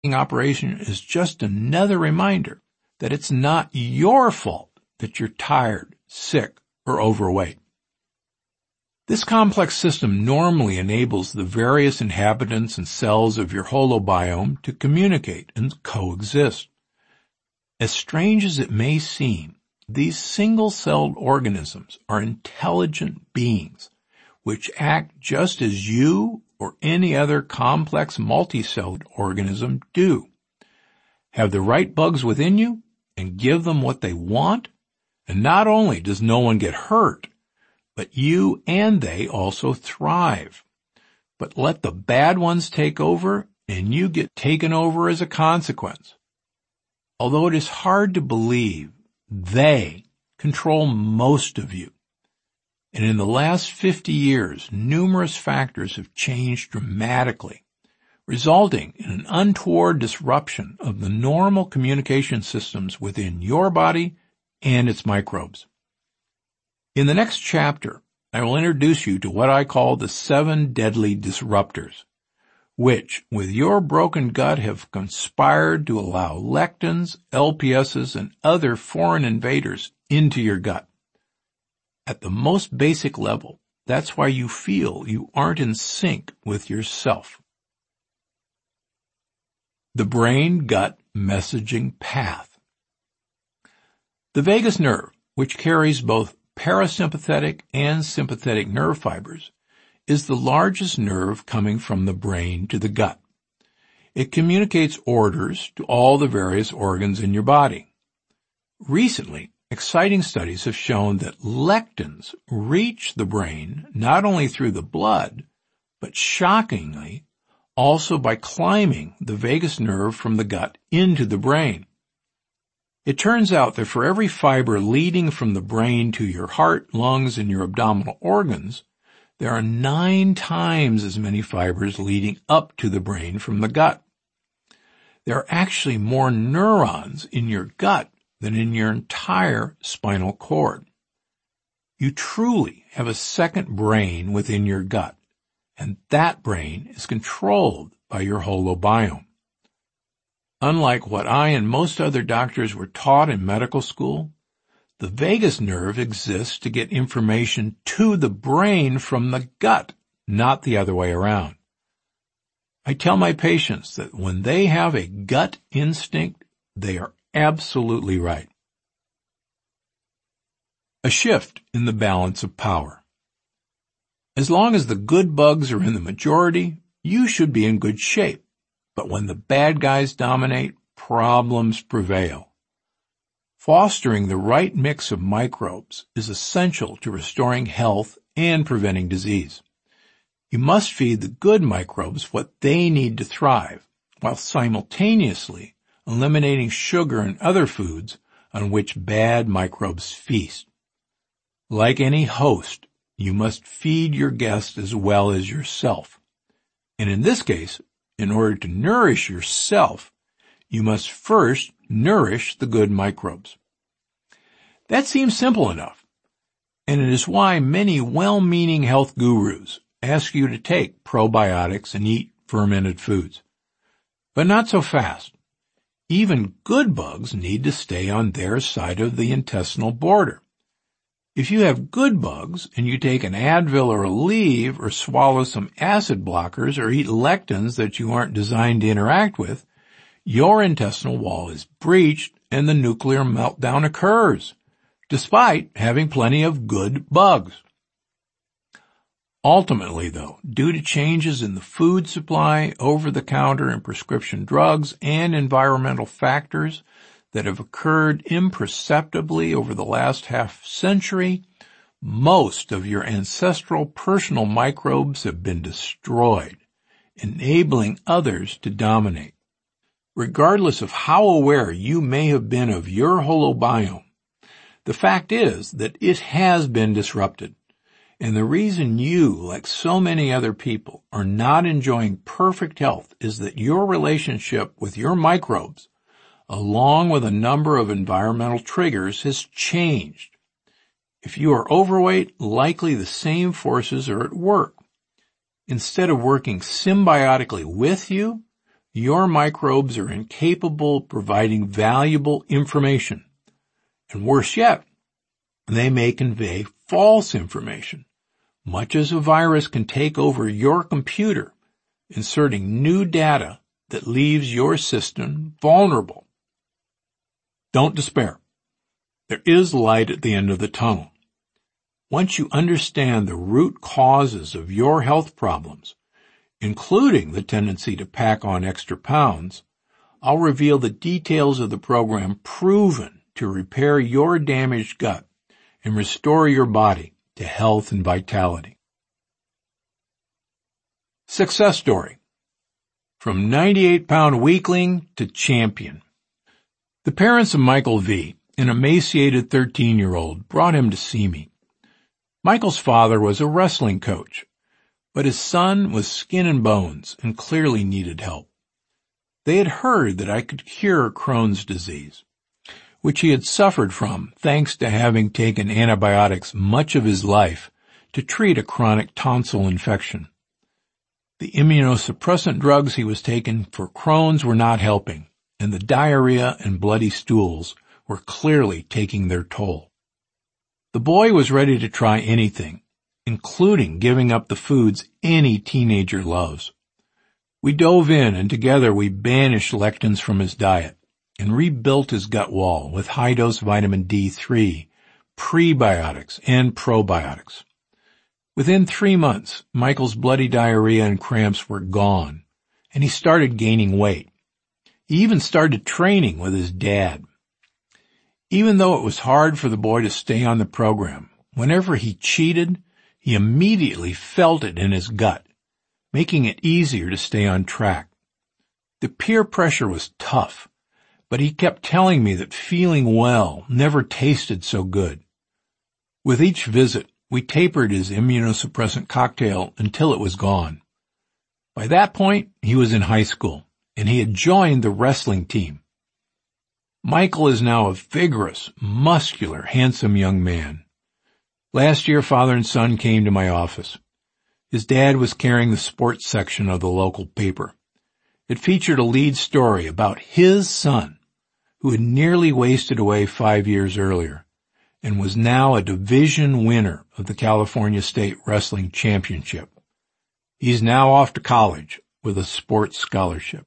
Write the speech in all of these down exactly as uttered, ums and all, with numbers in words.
operation is just another reminder that it's not your fault that you're tired, sick, or overweight. This complex system normally enables the various inhabitants and cells of your holobiome to communicate and coexist. As strange as it may seem, these single-celled organisms are intelligent beings which act just as you or any other complex multicelled organism do. Have the right bugs within you and give them what they want, and not only does no one get hurt, but you and they also thrive. But let the bad ones take over, and you get taken over as a consequence. Although it is hard to believe, they control most of you. And in the last fifty years, numerous factors have changed dramatically, resulting in an untoward disruption of the normal communication systems within your body and its microbes. In the next chapter, I will introduce you to what I call the seven deadly disruptors, which, with your broken gut, have conspired to allow lectins, L P S's, and other foreign invaders into your gut. At the most basic level, that's why you feel you aren't in sync with yourself. The brain-gut messaging path. The vagus nerve, which carries both parasympathetic and sympathetic nerve fibers, is the largest nerve coming from the brain to the gut. It communicates orders to all the various organs in your body. Recently, exciting studies have shown that lectins reach the brain not only through the blood, but shockingly, also by climbing the vagus nerve from the gut into the brain. It turns out that for every fiber leading from the brain to your heart, lungs, and your abdominal organs, there are nine times as many fibers leading up to the brain from the gut. There are actually more neurons in your gut than in your entire spinal cord. You truly have a second brain within your gut, and that brain is controlled by your holobiome. Unlike what I and most other doctors were taught in medical school, the vagus nerve exists to get information to the brain from the gut, not the other way around. I tell my patients that when they have a gut instinct, they are absolutely right. A shift in the balance of power. As long as the good bugs are in the majority, you should be in good shape. But when the bad guys dominate, problems prevail. Fostering the right mix of microbes is essential to restoring health and preventing disease. You must feed the good microbes what they need to thrive, while simultaneously eliminating sugar and other foods on which bad microbes feast. Like any host, you must feed your guest as well as yourself. And in this case, in order to nourish yourself, you must first nourish the good microbes. That seems simple enough, and it is why many well-meaning health gurus ask you to take probiotics and eat fermented foods. But not so fast. Even good bugs need to stay on their side of the intestinal border. If you have good bugs and you take an Advil or Aleve or swallow some acid blockers or eat lectins that you aren't designed to interact with, your intestinal wall is breached and the nuclear meltdown occurs, despite having plenty of good bugs. Ultimately, though, due to changes in the food supply, over-the-counter and prescription drugs, and environmental factors that have occurred imperceptibly over the last half century, most of your ancestral personal microbes have been destroyed, enabling others to dominate. Regardless of how aware you may have been of your holobiome, the fact is that it has been disrupted. And the reason you, like so many other people, are not enjoying perfect health is that your relationship with your microbes, along with a number of environmental triggers, has changed. If you are overweight, likely the same forces are at work. Instead of working symbiotically with you, your microbes are incapable of providing valuable information. And worse yet, they may convey false information, much as a virus can take over your computer, inserting new data that leaves your system vulnerable. Don't despair. There is light at the end of the tunnel. Once you understand the root causes of your health problems, including the tendency to pack on extra pounds, I'll reveal the details of the program proven to repair your damaged gut and restore your body to health and vitality. Success story. From ninety-eight pound weakling to champion. The parents of Michael V., an emaciated thirteen-year-old, brought him to see me. Michael's father was a wrestling coach, but his son was skin and bones and clearly needed help. They had heard that I could cure Crohn's disease, which he had suffered from thanks to having taken antibiotics much of his life to treat a chronic tonsil infection. The immunosuppressant drugs he was taking for Crohn's were not helping, and the diarrhea and bloody stools were clearly taking their toll. The boy was ready to try anything, including giving up the foods any teenager loves. We dove in, and together we banished lectins from his diet and rebuilt his gut wall with high-dose vitamin D three, prebiotics, and probiotics. Within three months, Michael's bloody diarrhea and cramps were gone, and he started gaining weight. He even started training with his dad. Even though it was hard for the boy to stay on the program, whenever he cheated, he immediately felt it in his gut, making it easier to stay on track. The peer pressure was tough, but he kept telling me that feeling well never tasted so good. With each visit, we tapered his immunosuppressant cocktail until it was gone. By that point, he was in high school, and he had joined the wrestling team. Michael is now a vigorous, muscular, handsome young man. Last year, father and son came to my office. His dad was carrying the sports section of the local paper. It featured a lead story about his son, who had nearly wasted away five years earlier, and was now a division winner of the California State Wrestling Championship. He's now off to college with a sports scholarship.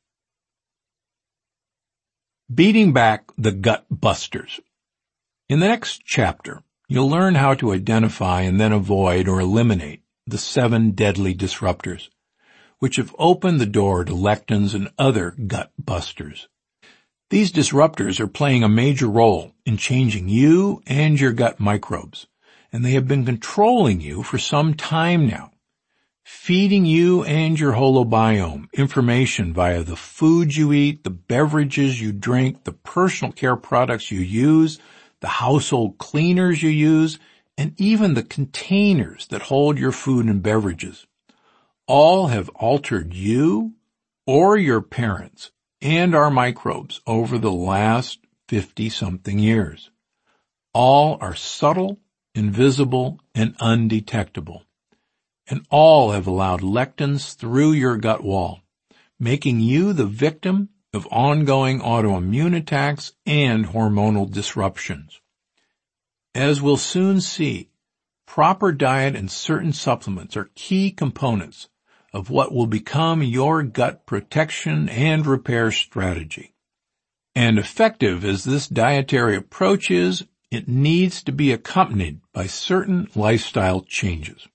Beating back the gut busters. In the next chapter, you'll learn how to identify and then avoid or eliminate the seven deadly disruptors, which have opened the door to lectins and other gut busters. These disruptors are playing a major role in changing you and your gut microbes, and they have been controlling you for some time now, feeding you and your holobiome information via the food you eat, the beverages you drink, the personal care products you use, the household cleaners you use, and even the containers that hold your food and beverages. All have altered you or your parents and our microbes over the last fifty-something years. All are subtle, invisible, and undetectable. And all have allowed lectins through your gut wall, making you the victim of ongoing autoimmune attacks and hormonal disruptions. As we'll soon see, proper diet and certain supplements are key components of what will become your gut protection and repair strategy. And effective as this dietary approach is, it needs to be accompanied by certain lifestyle changes.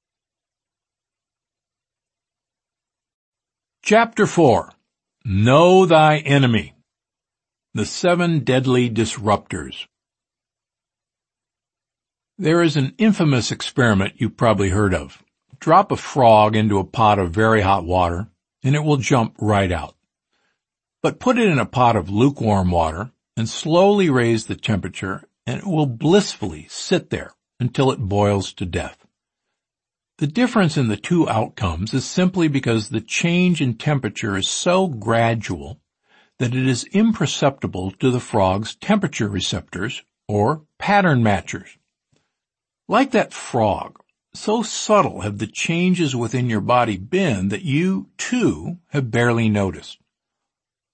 Chapter four. Know Thy Enemy. The Seven Deadly Disruptors. There is an infamous experiment you've probably heard of. Drop a frog into a pot of very hot water, and it will jump right out. But put it in a pot of lukewarm water and slowly raise the temperature, and it will blissfully sit there until it boils to death. The difference in the two outcomes is simply because the change in temperature is so gradual that it is imperceptible to the frog's temperature receptors, or pattern matchers. Like that frog, so subtle have the changes within your body been that you, too, have barely noticed.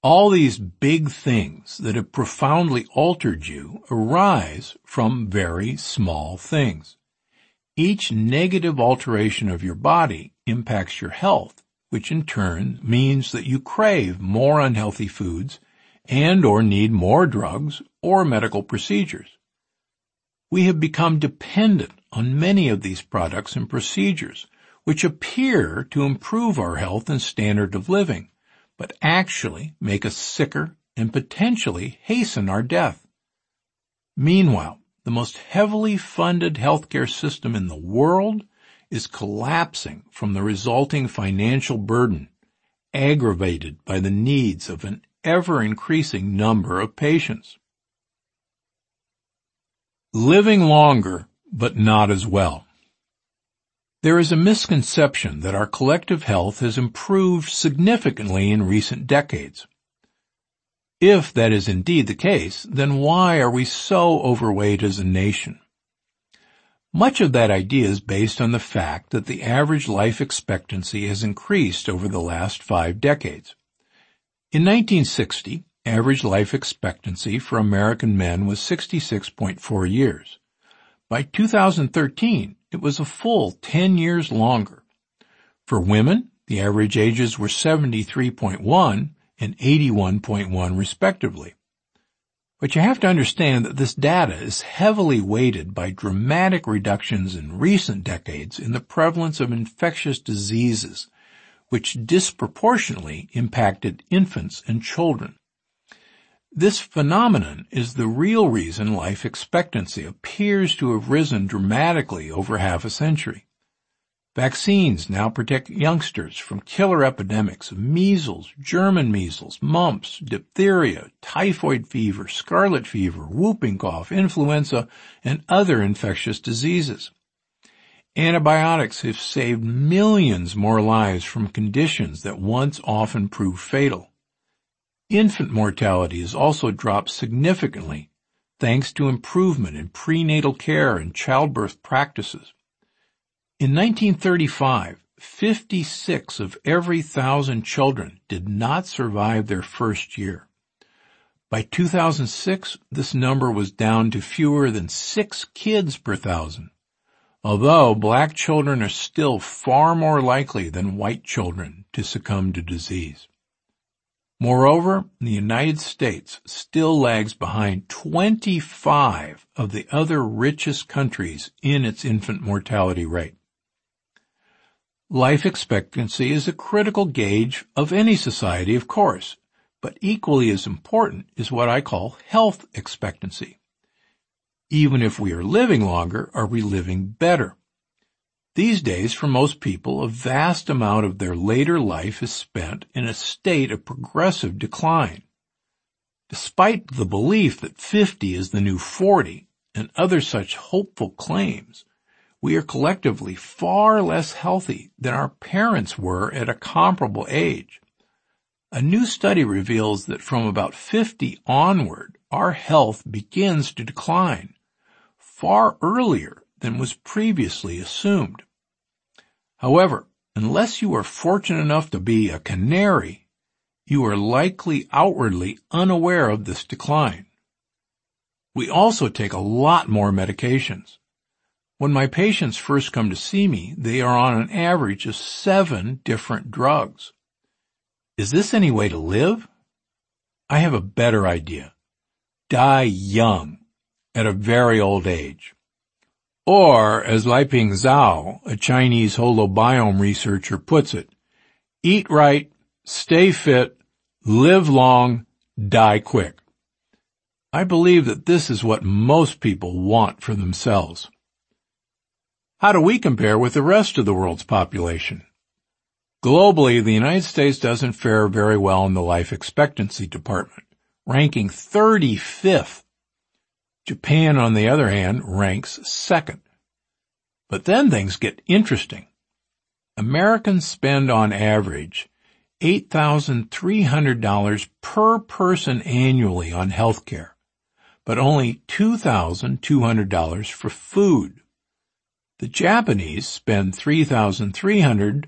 All these big things that have profoundly altered you arise from very small things. Each negative alteration of your body impacts your health, which in turn means that you crave more unhealthy foods and or need more drugs or medical procedures. We have become dependent on many of these products and procedures, which appear to improve our health and standard of living, but actually make us sicker and potentially hasten our death. Meanwhile, the most heavily funded healthcare system in the world is collapsing from the resulting financial burden, aggravated by the needs of an ever-increasing number of patients. Living longer, but not as well. There is a misconception that our collective health has improved significantly in recent decades. If that is indeed the case, then why are we so overweight as a nation? Much of that idea is based on the fact that the average life expectancy has increased over the last five decades. In nineteen sixty, average life expectancy for American men was sixty-six point four years. By two thousand thirteen, it was a full ten years longer. For women, the average ages were seventy-three point one and eighty-one point one respectively. But you have to understand that this data is heavily weighted by dramatic reductions in recent decades in the prevalence of infectious diseases, which disproportionately impacted infants and children. This phenomenon is the real reason life expectancy appears to have risen dramatically over half a century. Vaccines now protect youngsters from killer epidemics of measles, German measles, mumps, diphtheria, typhoid fever, scarlet fever, whooping cough, influenza, and other infectious diseases. Antibiotics have saved millions more lives from conditions that once often proved fatal. Infant mortality has also dropped significantly thanks to improvement in prenatal care and childbirth practices. In nineteen thirty-five, fifty-six of every thousand children did not survive their first year. By two thousand six, this number was down to fewer than six kids per thousand, although black children are still far more likely than white children to succumb to disease. Moreover, the United States still lags behind twenty-five of the other richest countries in its infant mortality rate. Life expectancy is a critical gauge of any society, of course, but equally as important is what I call health expectancy. Even if we are living longer, are we living better? These days, for most people, a vast amount of their later life is spent in a state of progressive decline. Despite the belief that fifty is the new forty and other such hopeful claims, we are collectively far less healthy than our parents were at a comparable age. A new study reveals that from about fifty onward, our health begins to decline, far earlier than was previously assumed. However, unless you are fortunate enough to be a canary, you are likely outwardly unaware of this decline. We also take a lot more medications. When my patients first come to see me, they are on an average of seven different drugs. Is this any way to live? I have a better idea. Die young, at a very old age. Or, as Liping Zhao, a Chinese holobiome researcher, puts it, eat right, stay fit, live long, die quick. I believe that this is what most people want for themselves. How do we compare with the rest of the world's population? Globally, the United States doesn't fare very well in the life expectancy department, ranking thirty-fifth. Japan, on the other hand, ranks second. But then things get interesting. Americans spend on average eight thousand three hundred dollars per person annually on health care, but only two thousand two hundred dollars for food. The Japanese spend three thousand three hundred dollars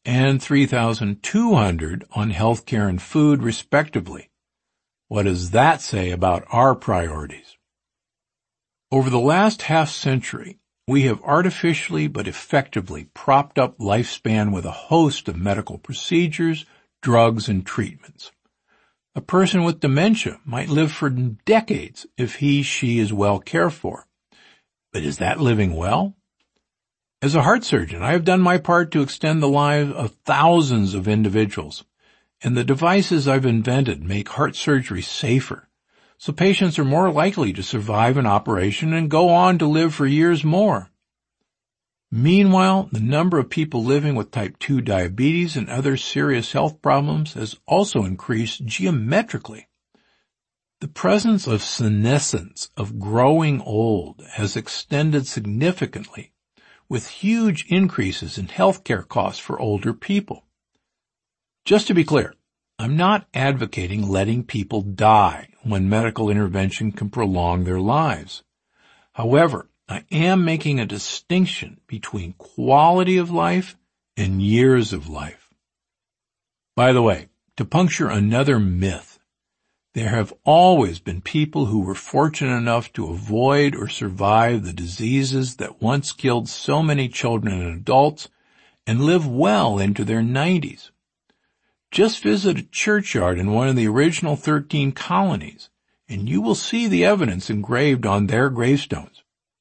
and three thousand two hundred on healthcare and food, respectively. What does that say about our priorities? Over the last half century, we have artificially but effectively propped up lifespan with a host of medical procedures, drugs, and treatments. A person with dementia might live for decades if he, she is well cared for. But is that living well? As a heart surgeon, I have done my part to extend the lives of thousands of individuals, and the devices I've invented make heart surgery safer, so patients are more likely to survive an operation and go on to live for years more. Meanwhile, the number of people living with type two diabetes and other serious health problems has also increased geometrically. The presence of senescence, of growing old, has extended significantly, with huge increases in healthcare costs for older people. Just to be clear, I'm not advocating letting people die when medical intervention can prolong their lives. However, I am making a distinction between quality of life and years of life. By the way, to puncture another myth, there have always been people who were fortunate enough to avoid or survive the diseases that once killed so many children and adults and live well into their nineties. Just visit a churchyard in one of the original thirteen colonies, and you will see the evidence engraved on their gravestones.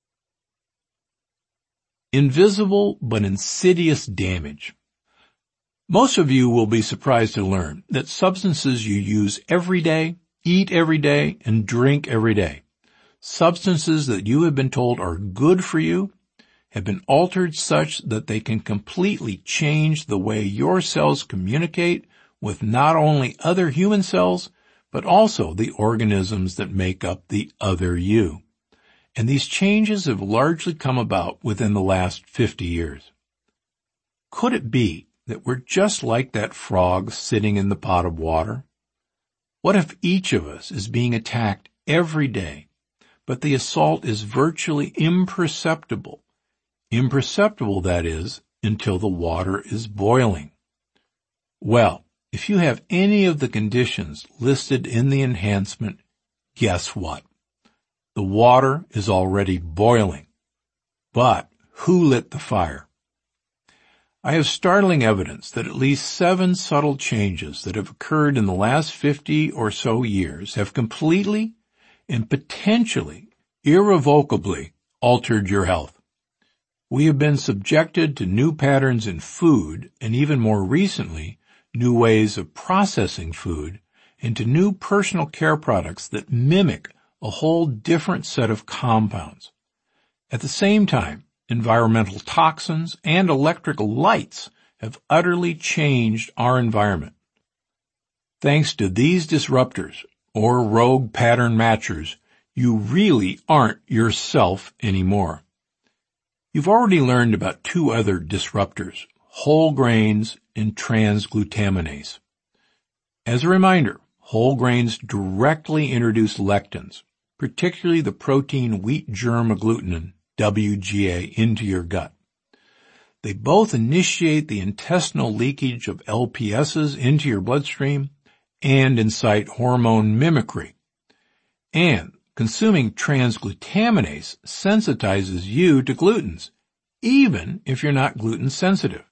Invisible but insidious damage. Most of you will be surprised to learn that substances you use every day, eat every day, and drink every day, substances that you have been told are good for you, have been altered such that they can completely change the way your cells communicate with not only other human cells, but also the organisms that make up the other you. And these changes have largely come about within the last fifty years. Could it be that we're just like that frog sitting in the pot of water? What if each of us is being attacked every day, but the assault is virtually imperceptible? Imperceptible, that is, until the water is boiling. Well, if you have any of the conditions listed in the enhancement, guess what? The water is already boiling. But who lit the fire? I have startling evidence that at least seven subtle changes that have occurred in the last fifty or so years have completely and potentially irrevocably altered your health. We have been subjected to new patterns in food and even more recently, new ways of processing food and to new personal care products that mimic a whole different set of compounds. At the same time, environmental toxins and electrical lights have utterly changed our environment. Thanks to these disruptors, or rogue pattern matchers, you really aren't yourself anymore. You've already learned about two other disruptors, whole grains and transglutaminase. As a reminder, whole grains directly introduce lectins, particularly the protein wheat germ agglutinin, W G A, into your gut. They both initiate the intestinal leakage of L P S's into your bloodstream and incite hormone mimicry. And consuming transglutaminase sensitizes you to glutens, even if you're not gluten sensitive.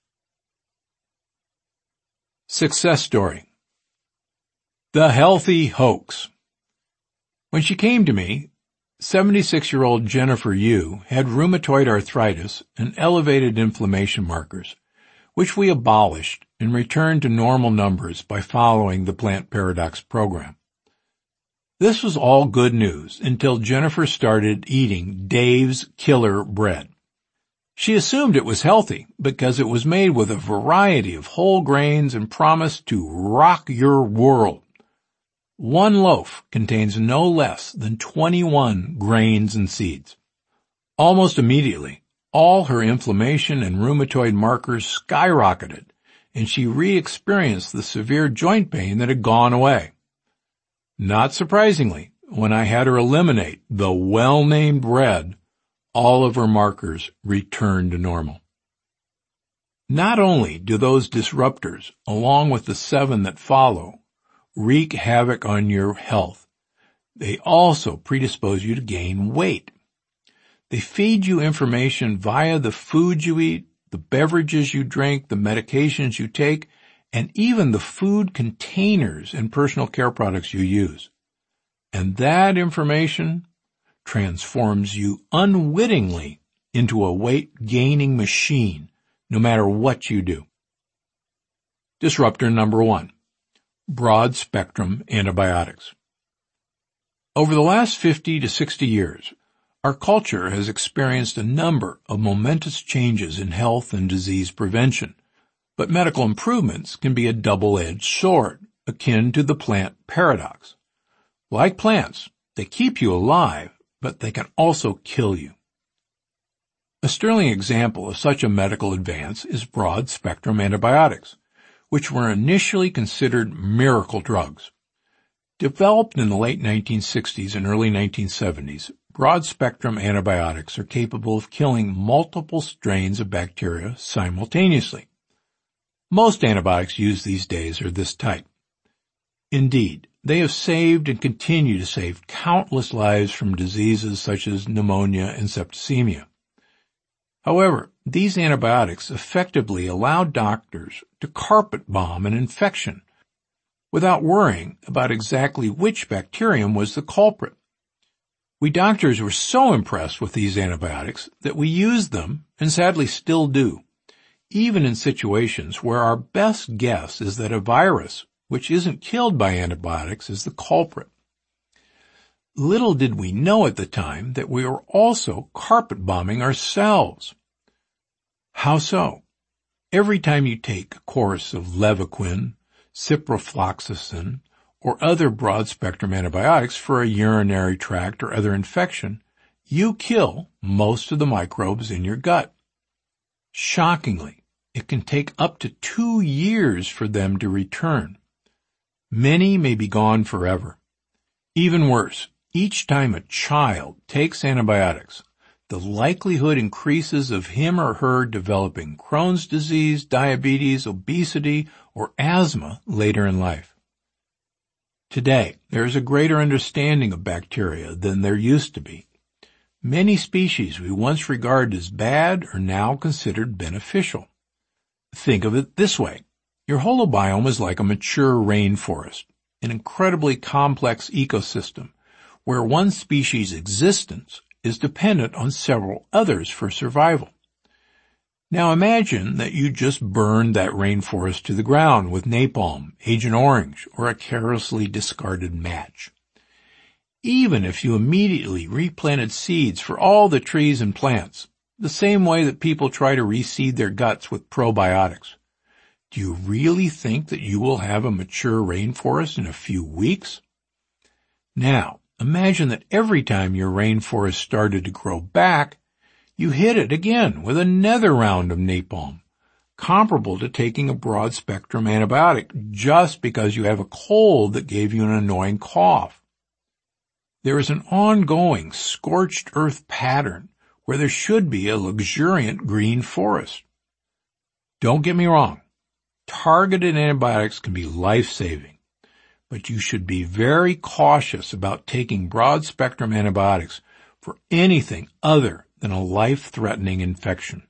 Success story. The healthy hoax. When she came to me, seventy-six-year-old Jennifer Yu had rheumatoid arthritis and elevated inflammation markers, which we abolished and returned to normal numbers by following the Plant Paradox program. This was all good news until Jennifer started eating Dave's Killer Bread. She assumed it was healthy because it was made with a variety of whole grains and promised to rock your world. One loaf contains no less than twenty-one grains and seeds. Almost immediately, all her inflammation and rheumatoid markers skyrocketed, and she re-experienced the severe joint pain that had gone away. Not surprisingly, when I had her eliminate the well-named bread, all of her markers returned to normal. Not only do those disruptors, along with the seven that follow, wreak havoc on your health, they also predispose you to gain weight. They feed you information via the food you eat, the beverages you drink, the medications you take, and even the food containers and personal care products you use. And that information transforms you unwittingly into a weight-gaining machine, no matter what you do. Disruptor number one, broad-spectrum antibiotics. Over the last fifty to sixty years, our culture has experienced a number of momentous changes in health and disease prevention, but medical improvements can be a double-edged sword, akin to the plant paradox. Like plants, they keep you alive, but they can also kill you. A sterling example of such a medical advance is broad-spectrum antibiotics, which were initially considered miracle drugs. Developed in the late nineteen sixties and early nineteen seventies, broad-spectrum antibiotics are capable of killing multiple strains of bacteria simultaneously. Most antibiotics used these days are this type. Indeed, they have saved and continue to save countless lives from diseases such as pneumonia and septicemia. However, these antibiotics effectively allow doctors to carpet bomb an infection without worrying about exactly which bacterium was the culprit. We doctors were so impressed with these antibiotics that we used them, and sadly still do, even in situations where our best guess is that a virus, which isn't killed by antibiotics, is the culprit. Little did we know at the time that we were also carpet bombing ourselves. How so? Every time you take a course of Levaquin, ciprofloxacin, or other broad-spectrum antibiotics for a urinary tract or other infection, you kill most of the microbes in your gut. Shockingly, it can take up to two years for them to return. Many may be gone forever. Even worse, each time a child takes antibiotics, the likelihood increases of him or her developing Crohn's disease, diabetes, obesity, or asthma later in life. Today, there is a greater understanding of bacteria than there used to be. Many species we once regarded as bad are now considered beneficial. Think of it this way. Your holobiome is like a mature rainforest, an incredibly complex ecosystem where one species' existence is dependent on several others for survival. Now imagine that you just burned that rainforest to the ground with napalm, Agent Orange, or a carelessly discarded match. Even if you immediately replanted seeds for all the trees and plants, the same way that people try to reseed their guts with probiotics, do you really think that you will have a mature rainforest in a few weeks? Now, imagine that every time your rainforest started to grow back, you hit it again with another round of napalm, comparable to taking a broad-spectrum antibiotic just because you have a cold that gave you an annoying cough. There is an ongoing scorched earth pattern where there should be a luxuriant green forest. Don't get me wrong. Targeted antibiotics can be life-saving, but you should be very cautious about taking broad-spectrum antibiotics for anything other than a life-threatening infection.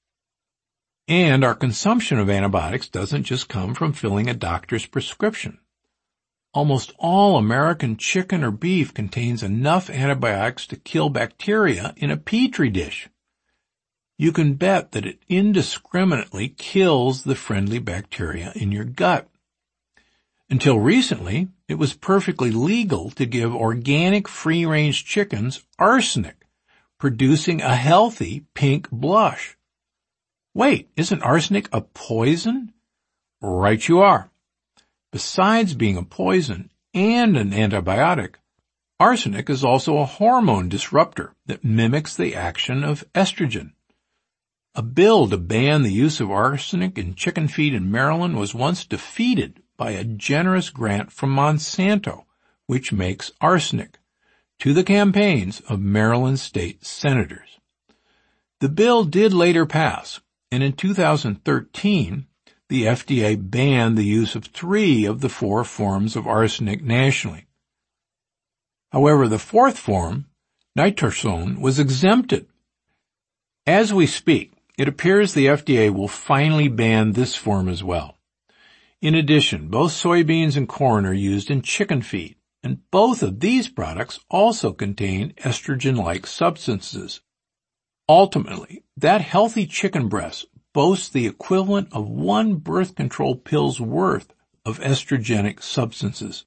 And our consumption of antibiotics doesn't just come from filling a doctor's prescription. Almost all American chicken or beef contains enough antibiotics to kill bacteria in a petri dish. You can bet that it indiscriminately kills the friendly bacteria in your gut. Until recently, it was perfectly legal to give organic free-range chickens arsenic, producing a healthy pink blush. Wait, isn't arsenic a poison? Right you are. Besides being a poison and an antibiotic, arsenic is also a hormone disruptor that mimics the action of estrogen. A bill to ban the use of arsenic in chicken feed in Maryland was once defeated by a generous grant from Monsanto, which makes arsenic, to the campaigns of Maryland state senators. The bill did later pass, and in two thousand thirteen, the F D A banned the use of three of the four forms of arsenic nationally. However, the fourth form, nitarsone, was exempted. As we speak, it appears the F D A will finally ban this form as well. In addition, both soybeans and corn are used in chicken feed, and both of these products also contain estrogen-like substances. Ultimately, that healthy chicken breast boasts the equivalent of one birth control pill's worth of estrogenic substances.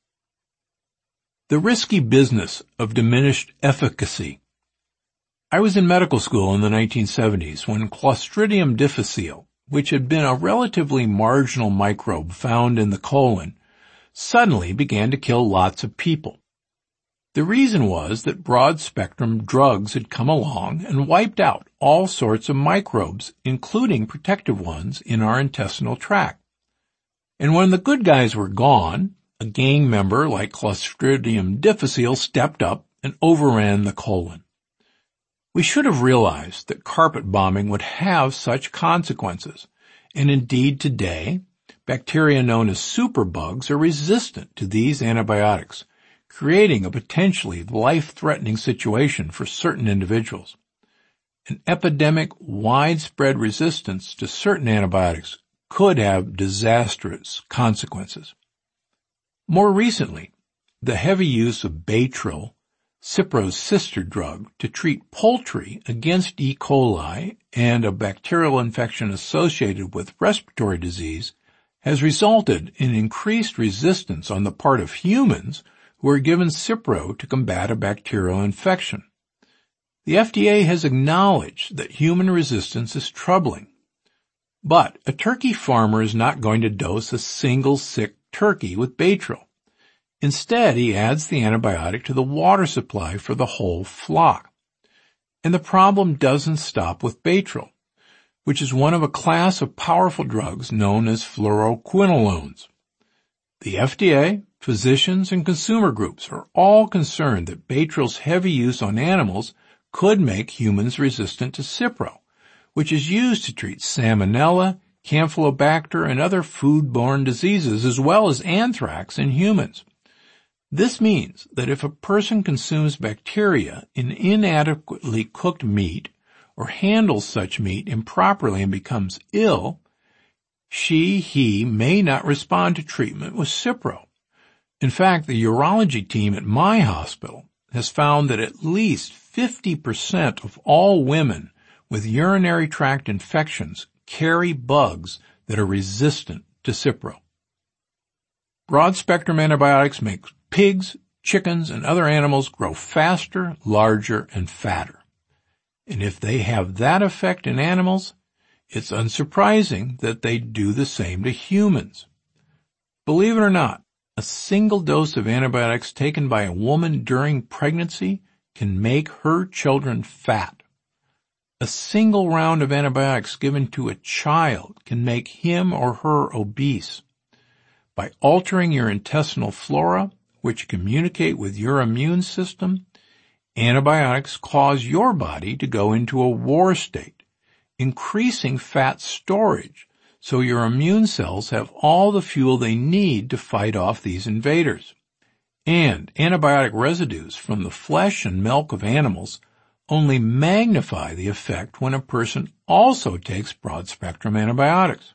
The risky business of diminished efficacy. I was in medical school in the nineteen seventies when Clostridium difficile, which had been a relatively marginal microbe found in the colon, suddenly began to kill lots of people. The reason was that broad-spectrum drugs had come along and wiped out all sorts of microbes, including protective ones, in our intestinal tract. And when the good guys were gone, a gang member like Clostridium difficile stepped up and overran the colon. We should have realized that carpet bombing would have such consequences, and indeed today, bacteria known as superbugs are resistant to these antibiotics, creating a potentially life-threatening situation for certain individuals. An epidemic, widespread resistance to certain antibiotics could have disastrous consequences. More recently, the heavy use of Baytril, Cipro's sister drug, to treat poultry against E. coli and a bacterial infection associated with respiratory disease has resulted in increased resistance on the part of humans who are given Cipro to combat a bacterial infection. The F D A has acknowledged that human resistance is troubling. But a turkey farmer is not going to dose a single sick turkey with Baytril. Instead, he adds the antibiotic to the water supply for the whole flock. And the problem doesn't stop with Baytril, which is one of a class of powerful drugs known as fluoroquinolones. The F D A, physicians, and consumer groups are all concerned that Baytril's heavy use on animals could make humans resistant to Cipro, which is used to treat Salmonella, Campylobacter, and other foodborne diseases, as well as anthrax in humans. This means that if a person consumes bacteria in inadequately cooked meat or handles such meat improperly and becomes ill, she, he may not respond to treatment with Cipro. In fact, the urology team at my hospital has found that at least fifty percent of all women with urinary tract infections carry bugs that are resistant to Cipro. Broad-spectrum antibiotics make pigs, chickens, and other animals grow faster, larger, and fatter. And if they have that effect in animals, it's unsurprising that they do the same to humans. Believe it or not, a single dose of antibiotics taken by a woman during pregnancy can make her children fat. A single round of antibiotics given to a child can make him or her obese. By altering your intestinal flora, which communicate with your immune system, antibiotics cause your body to go into a war state, increasing fat storage so your immune cells have all the fuel they need to fight off these invaders. And antibiotic residues from the flesh and milk of animals only magnify the effect when a person also takes broad-spectrum antibiotics.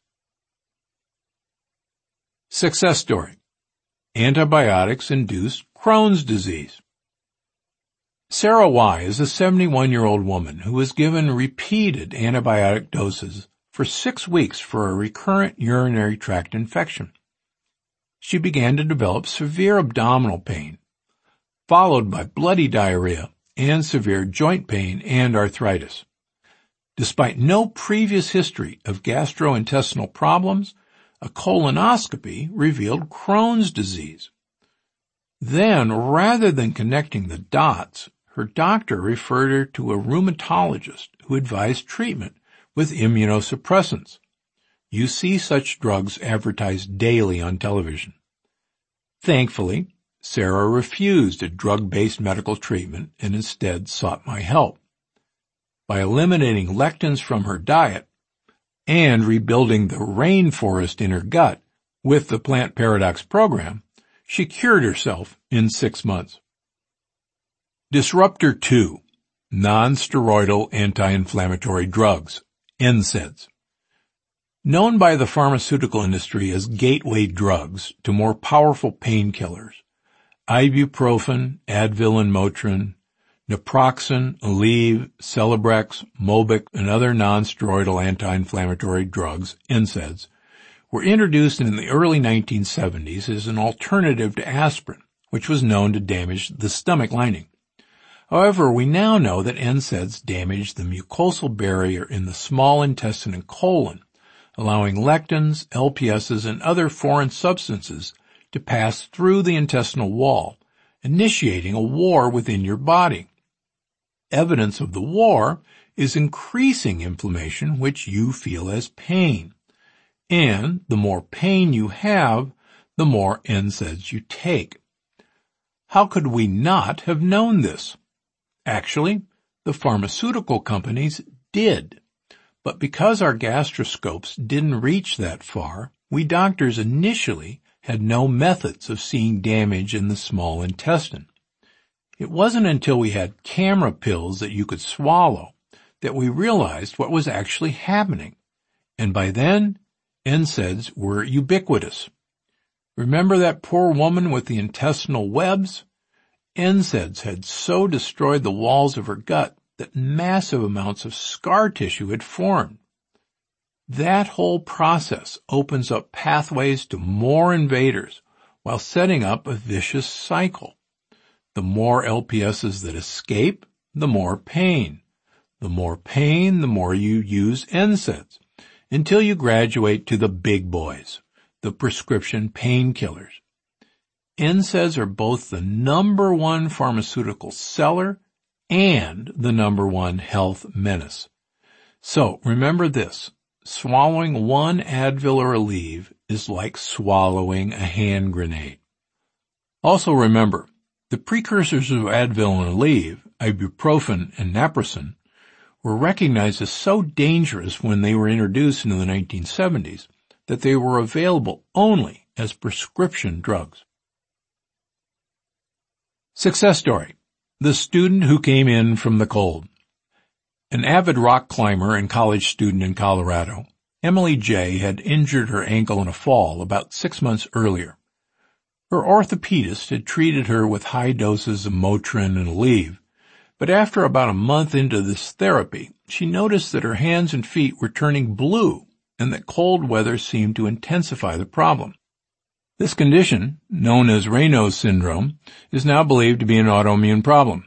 Success story. Antibiotics induce Crohn's disease. Sarah Y. is a seventy-one-year-old woman who was given repeated antibiotic doses for six weeks for a recurrent urinary tract infection. She began to develop severe abdominal pain, followed by bloody diarrhea and severe joint pain and arthritis. Despite no previous history of gastrointestinal problems, a colonoscopy revealed Crohn's disease. Then, rather than connecting the dots, her doctor referred her to a rheumatologist who advised treatment with immunosuppressants. You see such drugs advertised daily on television. Thankfully, Sarah refused a drug-based medical treatment and instead sought my help. By eliminating lectins from her diet, and rebuilding the rainforest in her gut with the Plant Paradox program, she cured herself in six months. Disruptor two, non-steroidal anti-inflammatory drugs, N SAIDs. Known by the pharmaceutical industry as gateway drugs to more powerful painkillers, ibuprofen, Advil and Motrin, naproxen, Aleve, Celebrex, Mobic, and other non-steroidal anti-inflammatory drugs, N SAIDs, were introduced in the early nineteen seventies as an alternative to aspirin, which was known to damage the stomach lining. However, we now know that N SAIDs damage the mucosal barrier in the small intestine and colon, allowing lectins, L P S's, and other foreign substances to pass through the intestinal wall, initiating a war within your body. Evidence of the war is increasing inflammation, which you feel as pain. And the more pain you have, the more N SAIDs you take. How could we not have known this? Actually, the pharmaceutical companies did. But because our gastroscopes didn't reach that far, we doctors initially had no methods of seeing damage in the small intestine. It wasn't until we had camera pills that you could swallow that we realized what was actually happening. And by then, N SAIDs were ubiquitous. Remember that poor woman with the intestinal webs? N SAIDs had so destroyed the walls of her gut that massive amounts of scar tissue had formed. That whole process opens up pathways to more invaders while setting up a vicious cycle. The more L P S's that escape, the more pain. The more pain, the more you use N SAIDs, until you graduate to the big boys, the prescription painkillers. N SAIDs are both the number one pharmaceutical seller and the number one health menace. So remember this, swallowing one Advil or Aleve is like swallowing a hand grenade. Also remember, the precursors of Advil and Aleve, ibuprofen and naproxen, were recognized as so dangerous when they were introduced in the nineteen seventies that they were available only as prescription drugs. Success story. The student who came in from the cold. An avid rock climber and college student in Colorado, Emily J. had injured her ankle in a fall about six months earlier. Her orthopedist had treated her with high doses of Motrin and Aleve, but after about a month into this therapy, she noticed that her hands and feet were turning blue and that cold weather seemed to intensify the problem. This condition, known as Raynaud's syndrome, is now believed to be an autoimmune problem.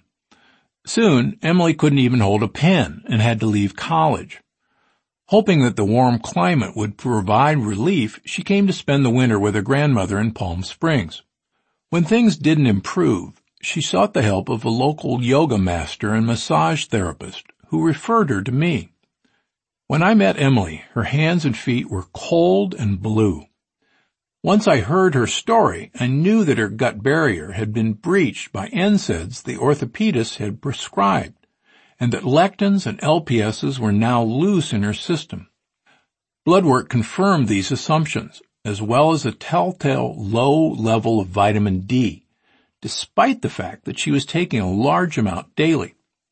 Soon, Emily couldn't even hold a pen and had to leave college. Hoping that the warm climate would provide relief, she came to spend the winter with her grandmother in Palm Springs. When things didn't improve, she sought the help of a local yoga master and massage therapist who referred her to me. When I met Emily, her hands and feet were cold and blue. Once I heard her story, I knew that her gut barrier had been breached by N SAIDs the orthopedist had prescribed, and that lectins and L P S's were now loose in her system. Blood work confirmed these assumptions, as well as a telltale low level of vitamin D, despite the fact that she was taking a large amount daily.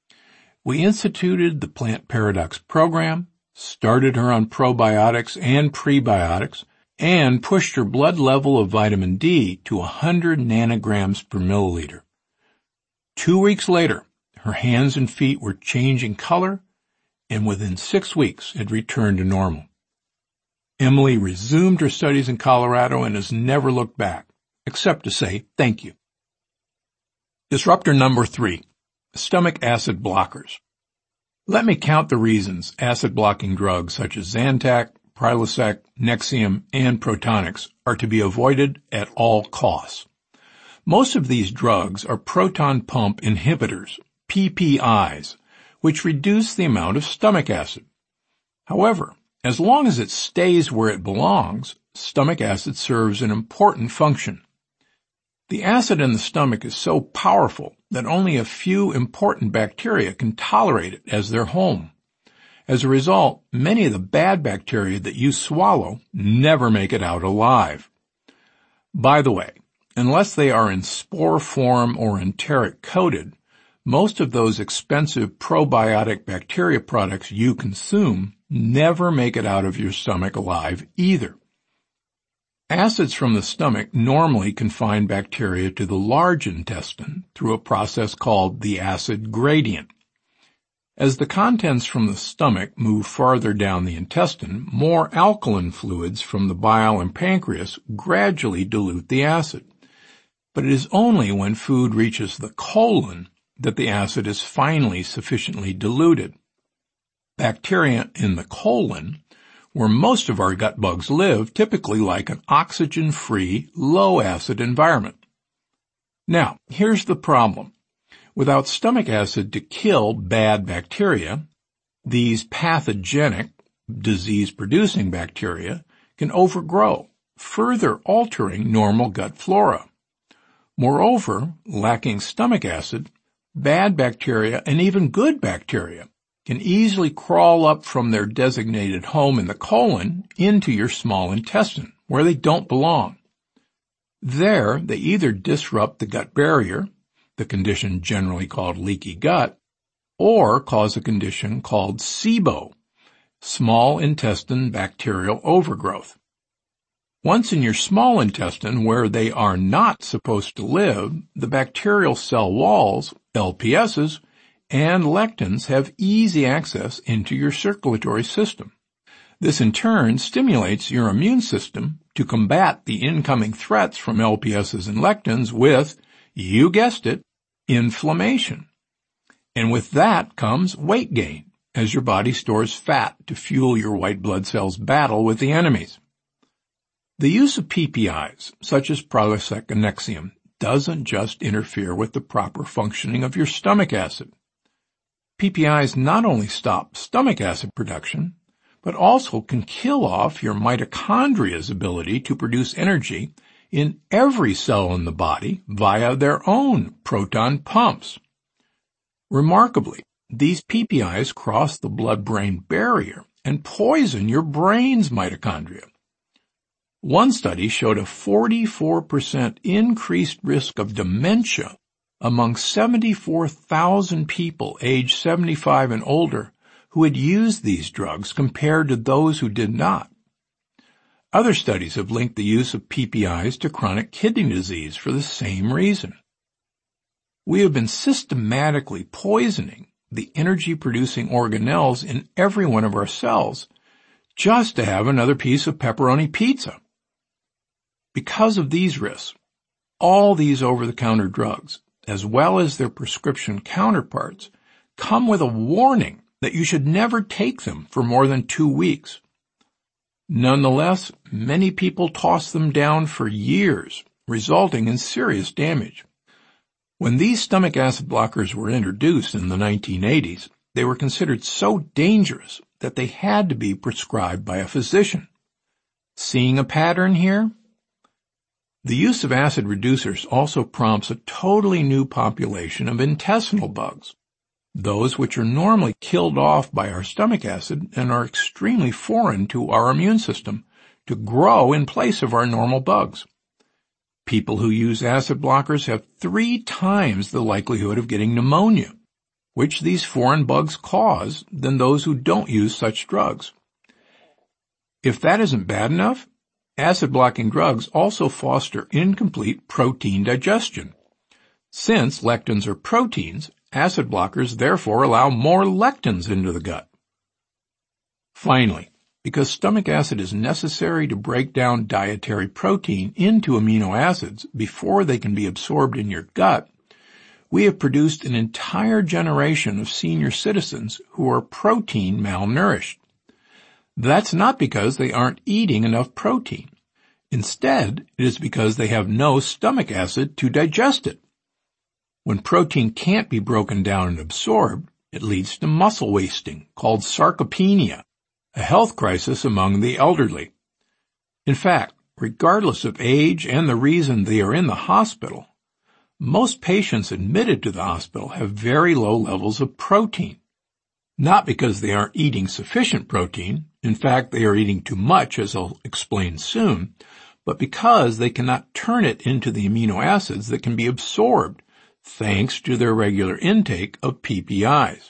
We instituted the Plant Paradox program, started her on probiotics and prebiotics, and pushed her blood level of vitamin D to one hundred nanograms per milliliter. Two weeks later, her hands and feet were changing color, and within six weeks had returned to normal. Emily resumed her studies in Colorado and has never looked back, except to say thank you. Disruptor number three, stomach acid blockers. Let me count the reasons acid-blocking drugs such as Zantac, Prilosec, Nexium, and Protonix are to be avoided at all costs. Most of these drugs are proton pump inhibitors, P P Is, which reduce the amount of stomach acid. However, as long as it stays where it belongs, stomach acid serves an important function. The acid in the stomach is so powerful that only a few important bacteria can tolerate it as their home. As a result, many of the bad bacteria that you swallow never make it out alive. By the way, unless they are in spore form or enteric coated, most of those expensive probiotic bacteria products you consume never make it out of your stomach alive either. Acids from the stomach normally confine bacteria to the large intestine through a process called the acid gradient. As the contents from the stomach move farther down the intestine, more alkaline fluids from the bile and pancreas gradually dilute the acid. But it is only when food reaches the colon that the acid is finally sufficiently diluted. Bacteria in the colon, where most of our gut bugs live, typically like an oxygen-free, low-acid environment. Now, here's the problem. Without stomach acid to kill bad bacteria, these pathogenic, disease-producing bacteria can overgrow, further altering normal gut flora. Moreover, lacking stomach acid, bad bacteria and even good bacteria can easily crawl up from their designated home in the colon into your small intestine, where they don't belong. There, they either disrupt the gut barrier, the condition generally called leaky gut, or cause a condition called SIBO, small intestine bacterial overgrowth. Once in your small intestine, where they are not supposed to live, the bacterial cell walls, L P S's, and lectins have easy access into your circulatory system. This in turn stimulates your immune system to combat the incoming threats from L P S's and lectins with, you guessed it, inflammation. And with that comes weight gain, as your body stores fat to fuel your white blood cells' battle with the enemies. The use of P P Is, such as Prilosec and Nexium, doesn't just interfere with the proper functioning of your stomach acid. P P Is not only stop stomach acid production, but also can kill off your mitochondria's ability to produce energy in every cell in the body via their own proton pumps. Remarkably, these P P Is cross the blood-brain barrier and poison your brain's mitochondria. One study showed a forty-four percent increased risk of dementia among seventy-four thousand people aged seventy-five and older who had used these drugs compared to those who did not. Other studies have linked the use of P P Is to chronic kidney disease for the same reason. We have been systematically poisoning the energy-producing organelles in every one of our cells just to have another piece of pepperoni pizza. Because of these risks, all these over-the-counter drugs, as well as their prescription counterparts, come with a warning that you should never take them for more than two weeks. Nonetheless, many people toss them down for years, resulting in serious damage. When these stomach acid blockers were introduced in the nineteen eighties, they were considered so dangerous that they had to be prescribed by a physician. Seeing a pattern here? The use of acid reducers also prompts a totally new population of intestinal bugs, those which are normally killed off by our stomach acid and are extremely foreign to our immune system, to grow in place of our normal bugs. People who use acid blockers have three times the likelihood of getting pneumonia, which these foreign bugs cause, than those who don't use such drugs. If that isn't bad enough, acid-blocking drugs also foster incomplete protein digestion. Since lectins are proteins, acid blockers therefore allow more lectins into the gut. Finally, because stomach acid is necessary to break down dietary protein into amino acids before they can be absorbed in your gut, we have produced an entire generation of senior citizens who are protein malnourished. That's not because they aren't eating enough protein. Instead, it is because they have no stomach acid to digest it. When protein can't be broken down and absorbed, it leads to muscle wasting, called sarcopenia, a health crisis among the elderly. In fact, regardless of age and the reason they are in the hospital, most patients admitted to the hospital have very low levels of protein. not because they aren't eating sufficient protein. In fact, they are eating too much, as I'll explain soon, but because they cannot turn it into the amino acids that can be absorbed thanks to their regular intake of P P Is.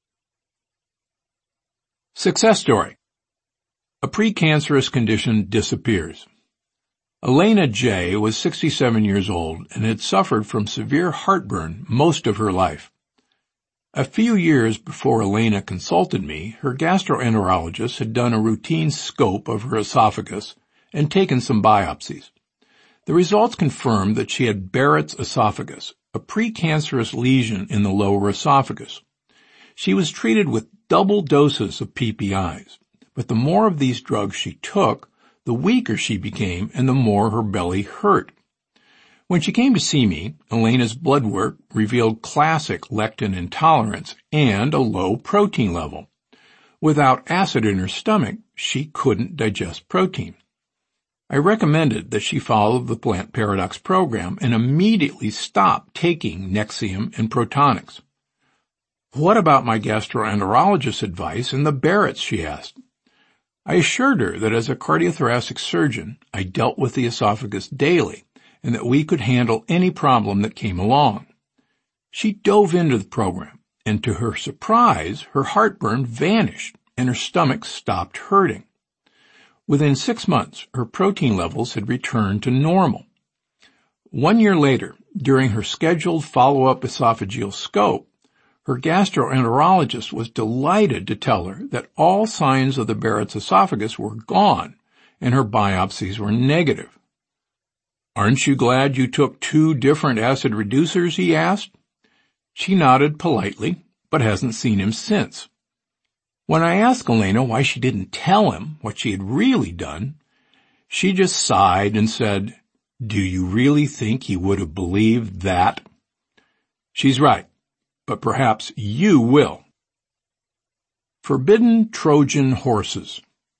Success story. A precancerous condition disappears. Elena J. was sixty-seven years old and had suffered from severe heartburn most of her life. A few years before Elena consulted me, her gastroenterologist had done a routine scope of her esophagus and taken some biopsies. The results confirmed that she had Barrett's esophagus, a precancerous lesion in the lower esophagus. She was treated with double doses of P P Is, but the more of these drugs she took, the weaker she became and the more her belly hurt. When she came to see me, Elena's blood work revealed classic lectin intolerance and a low protein level. Without acid in her stomach, she couldn't digest protein. I recommended that she follow the Plant Paradox program and immediately stop taking Nexium and Protonix. What about my gastroenterologist's advice and the Barrett's, she asked. I assured her that as a cardiothoracic surgeon, I dealt with the esophagus daily and that we could handle any problem that came along. She dove into the program, and to her surprise, her heartburn vanished and her stomach stopped hurting. Within six months, her protein levels had returned to normal. One year later, during her scheduled follow-up esophageal scope, her gastroenterologist was delighted to tell her that all signs of the Barrett's esophagus were gone and her biopsies were negative. "Aren't you glad you took two different acid reducers?" he asked. She nodded politely, but hasn't seen him since. When I asked Elena why she didn't tell him what she had really done, she just sighed and said, "Do you really think he would have believed that?" She's right, but perhaps you will. Forbidden Trojan horses.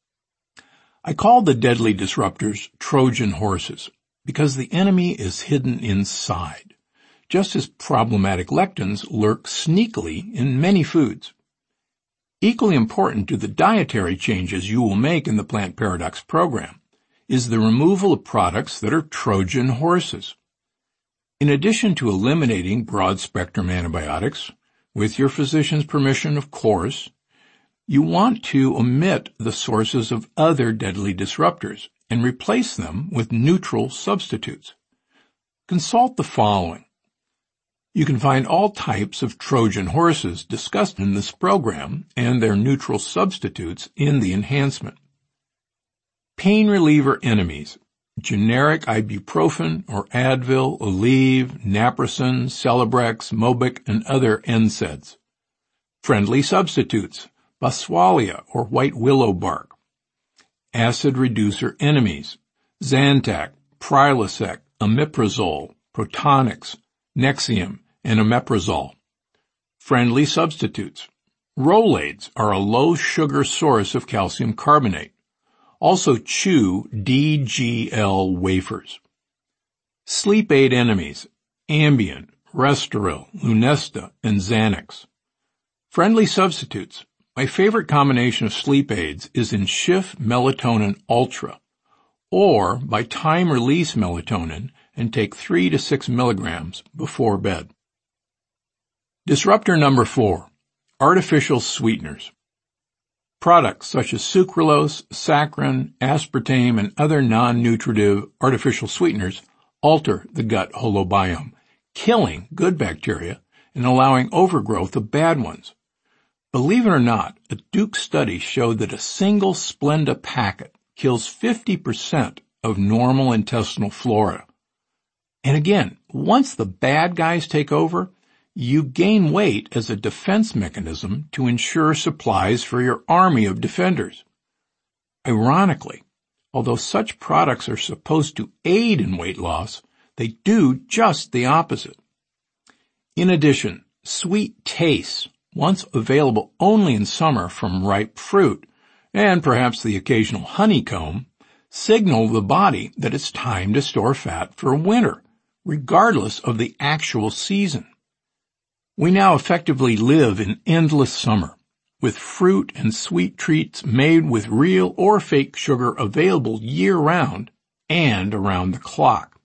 I call the deadly disruptors Trojan horses because the enemy is hidden inside, just as problematic lectins lurk sneakily in many foods. Equally important to the dietary changes you will make in the Plant Paradox program is the removal of products that are Trojan horses. In addition to eliminating broad-spectrum antibiotics, with your physician's permission, of course, you want to omit the sources of other deadly disruptors and replace them with neutral substitutes. Consult the following. You can find all types of Trojan horses discussed in this program and their neutral substitutes in the enhancement. Pain reliever enemies. Generic ibuprofen or Advil, Aleve, Naproxen, Celebrex, Mobic, and other N SAIDs. Friendly substitutes. Boswellia or white willow bark. Acid reducer enemies. Zantac, Prilosec, Omeprazole, Protonix, Nexium, and Omeprazole. Friendly substitutes. Rolaids are a low-sugar source of calcium carbonate. Also chew D G L wafers. Sleep aid enemies. Ambien, Restoril, Lunesta, and Xanax. Friendly substitutes. My favorite combination of sleep aids is in Schiff Melatonin Ultra, or by time-release melatonin and take three to six milligrams before bed. Disruptor number four, artificial sweeteners. Products such as sucralose, saccharin, aspartame, and other non-nutritive artificial sweeteners alter the gut holobiome, killing good bacteria and allowing overgrowth of bad ones. Believe it or not, a Duke study showed that a single Splenda packet kills fifty percent of normal intestinal flora. And again, once the bad guys take over, you gain weight as a defense mechanism to ensure supplies for your army of defenders. Ironically, although such products are supposed to aid in weight loss, they do just the opposite. In addition, sweet tastes, once available only in summer from ripe fruit, and perhaps the occasional honeycomb, signal the body that it's time to store fat for winter, regardless of the actual season. We now effectively live in endless summer, with fruit and sweet treats made with real or fake sugar available year-round and around the clock.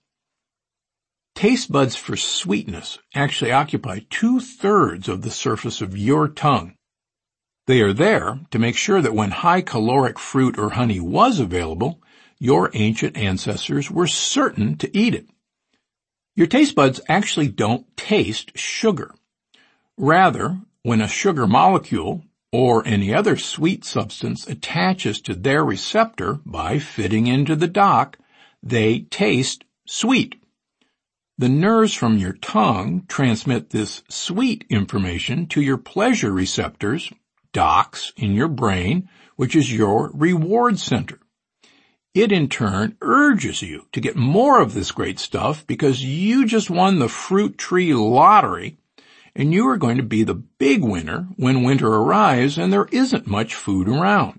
Taste buds for sweetness actually occupy two-thirds of the surface of your tongue. They are there to make sure that when high-caloric fruit or honey was available, your ancient ancestors were certain to eat it. Your taste buds actually don't taste sugar. Rather, when a sugar molecule or any other sweet substance attaches to their receptor by fitting into the dock, they taste sweet. The nerves from your tongue transmit this sweet information to your pleasure receptors, docks in your brain, which is your reward center. It in turn urges you to get more of this great stuff because you just won the fruit tree lottery, and you are going to be the big winner when winter arrives and there isn't much food around.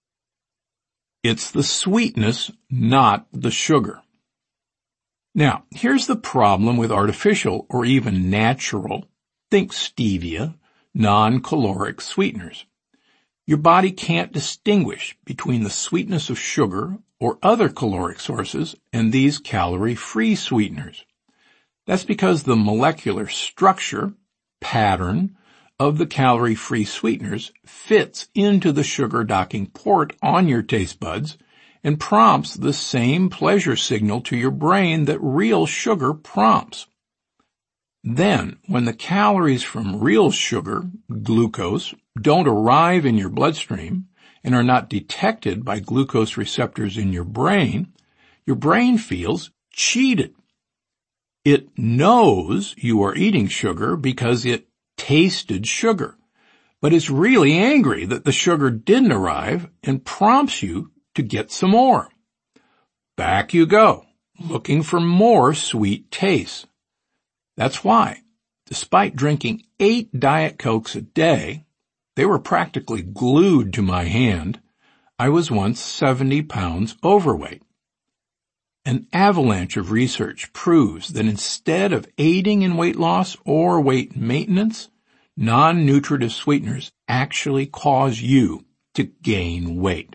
It's the sweetness, not the sugar. Now, here's the problem with artificial or even natural, think stevia, non-caloric sweeteners. Your body can't distinguish between the sweetness of sugar or other caloric sources and these calorie-free sweeteners. That's because the molecular structure, pattern, of the calorie-free sweeteners fits into the sugar docking port on your taste buds and prompts the same pleasure signal to your brain that real sugar prompts. Then, when the calories from real sugar, glucose, don't arrive in your bloodstream and are not detected by glucose receptors in your brain, your brain feels cheated. It knows you are eating sugar because it tasted sugar, but is really angry that the sugar didn't arrive and prompts you to get some more. Back you go, looking for more sweet taste. That's why, despite drinking eight Diet Cokes a day, they were practically glued to my hand, I was once seventy pounds overweight. An avalanche of research proves that instead of aiding in weight loss or weight maintenance, non-nutritive sweeteners actually cause you to gain weight.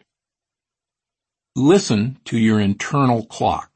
Listen to your internal clock.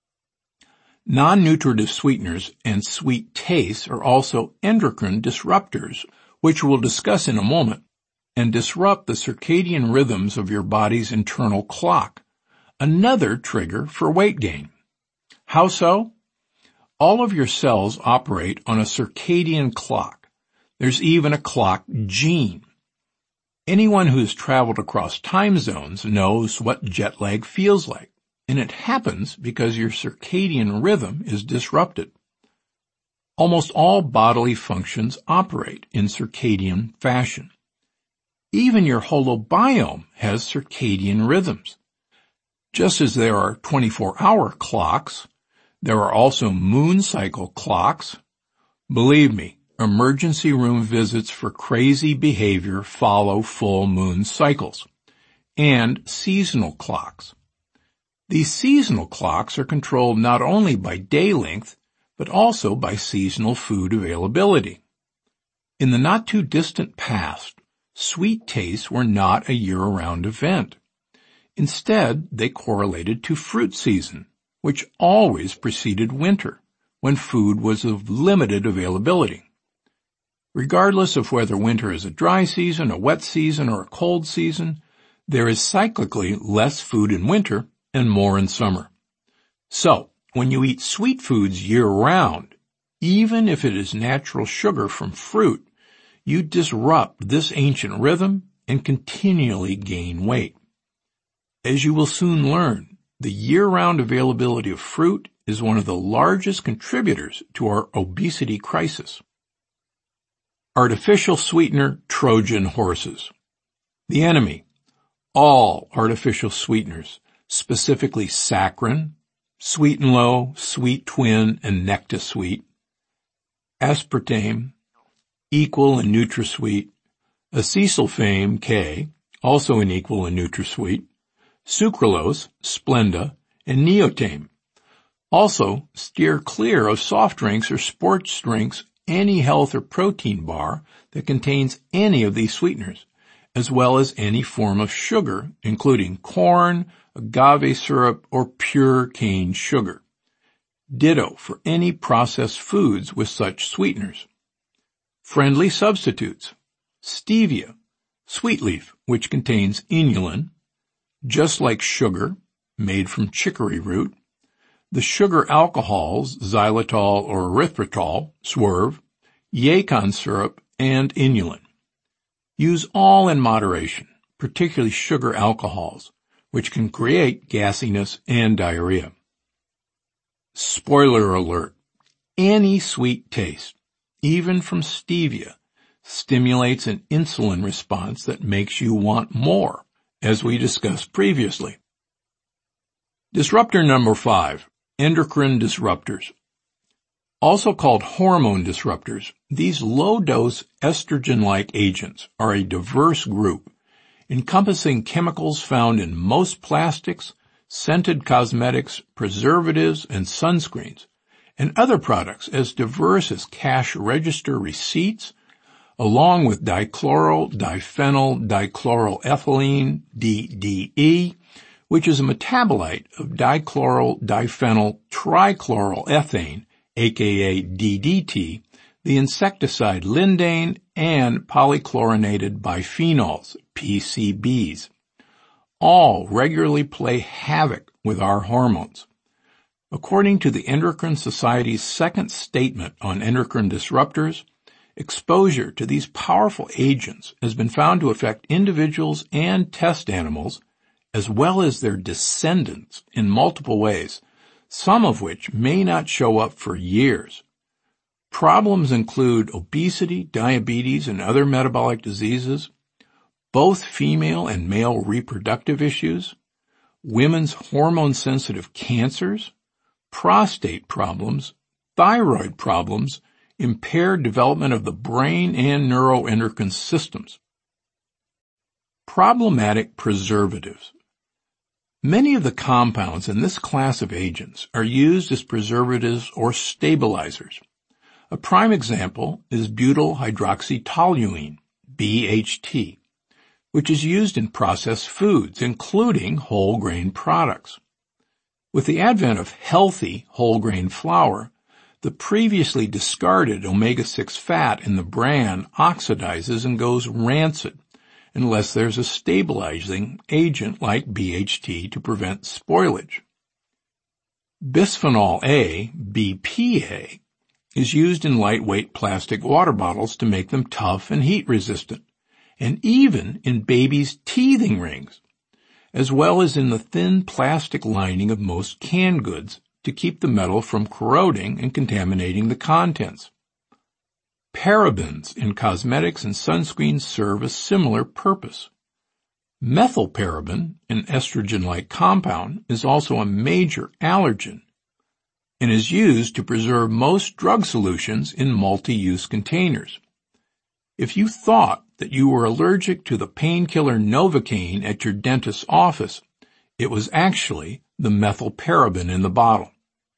Non-nutritive sweeteners and sweet tastes are also endocrine disruptors, which we'll discuss in a moment, and disrupt the circadian rhythms of your body's internal clock, another trigger for weight gain. How so? All of your cells operate on a circadian clock. There's even a clock gene. Anyone who has traveled across time zones knows what jet lag feels like, and it happens because your circadian rhythm is disrupted. Almost all bodily functions operate in circadian fashion. Even your holobiome has circadian rhythms. Just as there are twenty-four hour clocks, there are also moon cycle clocks. Believe me, emergency room visits for crazy behavior follow full moon cycles, and seasonal clocks. These seasonal clocks are controlled not only by day length, but also by seasonal food availability. In the not-too-distant past, sweet tastes were not a year-round event. Instead, they correlated to fruit season, which always preceded winter, when food was of limited availability. Regardless of whether winter is a dry season, a wet season, or a cold season, there is cyclically less food in winter and more in summer. So, when you eat sweet foods year-round, even if it is natural sugar from fruit, you disrupt this ancient rhythm and continually gain weight. As you will soon learn, the year-round availability of fruit is one of the largest contributors to our obesity crisis. Artificial sweetener Trojan horses. The enemy. All artificial sweeteners, specifically saccharin, Sweet and Low, Sweet Twin, and NectaSweet, aspartame, Equal and NutraSweet, acesulfame K, also in Equal and NutraSweet, sucralose, Splenda, and neotame. Also, steer clear of soft drinks or sports drinks, any health or protein bar that contains any of these sweeteners, as well as any form of sugar, including corn, agave syrup, or pure cane sugar. Ditto for any processed foods with such sweeteners. Friendly substitutes: stevia, sweet leaf, which contains inulin, just like sugar, made from chicory root, the sugar alcohols, xylitol or erythritol, swerve, yacon syrup, and inulin. Use all in moderation, particularly sugar alcohols, which can create gassiness and diarrhea. Spoiler alert: any sweet taste, even from stevia, stimulates an insulin response that makes you want more, as we discussed previously. Disruptor number five, endocrine disruptors. Also called hormone disruptors, these low-dose estrogen-like agents are a diverse group, encompassing chemicals found in most plastics, scented cosmetics, preservatives, and sunscreens, and other products as diverse as cash register receipts, along with dichloryl diphenyl dichloroethylene, D D E, which is a metabolite of dichloryl diphenyl trichloroethane, aka D D T, the insecticide lindane, and polychlorinated biphenyls, P C Bs. All regularly play havoc with our hormones. According to the Endocrine Society's second statement on endocrine disruptors, exposure to these powerful agents has been found to affect individuals and test animals, as well as their descendants, in multiple ways, some of which may not show up for years. Problems include obesity, diabetes, and other metabolic diseases, both female and male reproductive issues, women's hormone-sensitive cancers, prostate problems, thyroid problems, impaired development of the brain and neuroendocrine systems. Problematic preservatives. Many of the compounds in this class of agents are used as preservatives or stabilizers. A prime example is butyl hydroxytoluene, B H T, which is used in processed foods, including whole grain products. With the advent of healthy whole grain flour, the previously discarded omega six fat in the bran oxidizes and goes rancid, unless there's a stabilizing agent like B H T to prevent spoilage. Bisphenol A, B P A, is used in lightweight plastic water bottles to make them tough and heat resistant, and even in babies' teething rings, as well as in the thin plastic lining of most canned goods to keep the metal from corroding and contaminating the contents. Parabens in cosmetics and sunscreens serve a similar purpose. Methylparaben, an estrogen-like compound, is also a major allergen and is used to preserve most drug solutions in multi-use containers. If you thought that you were allergic to the painkiller Novocaine at your dentist's office, it was actually the methylparaben in the bottle.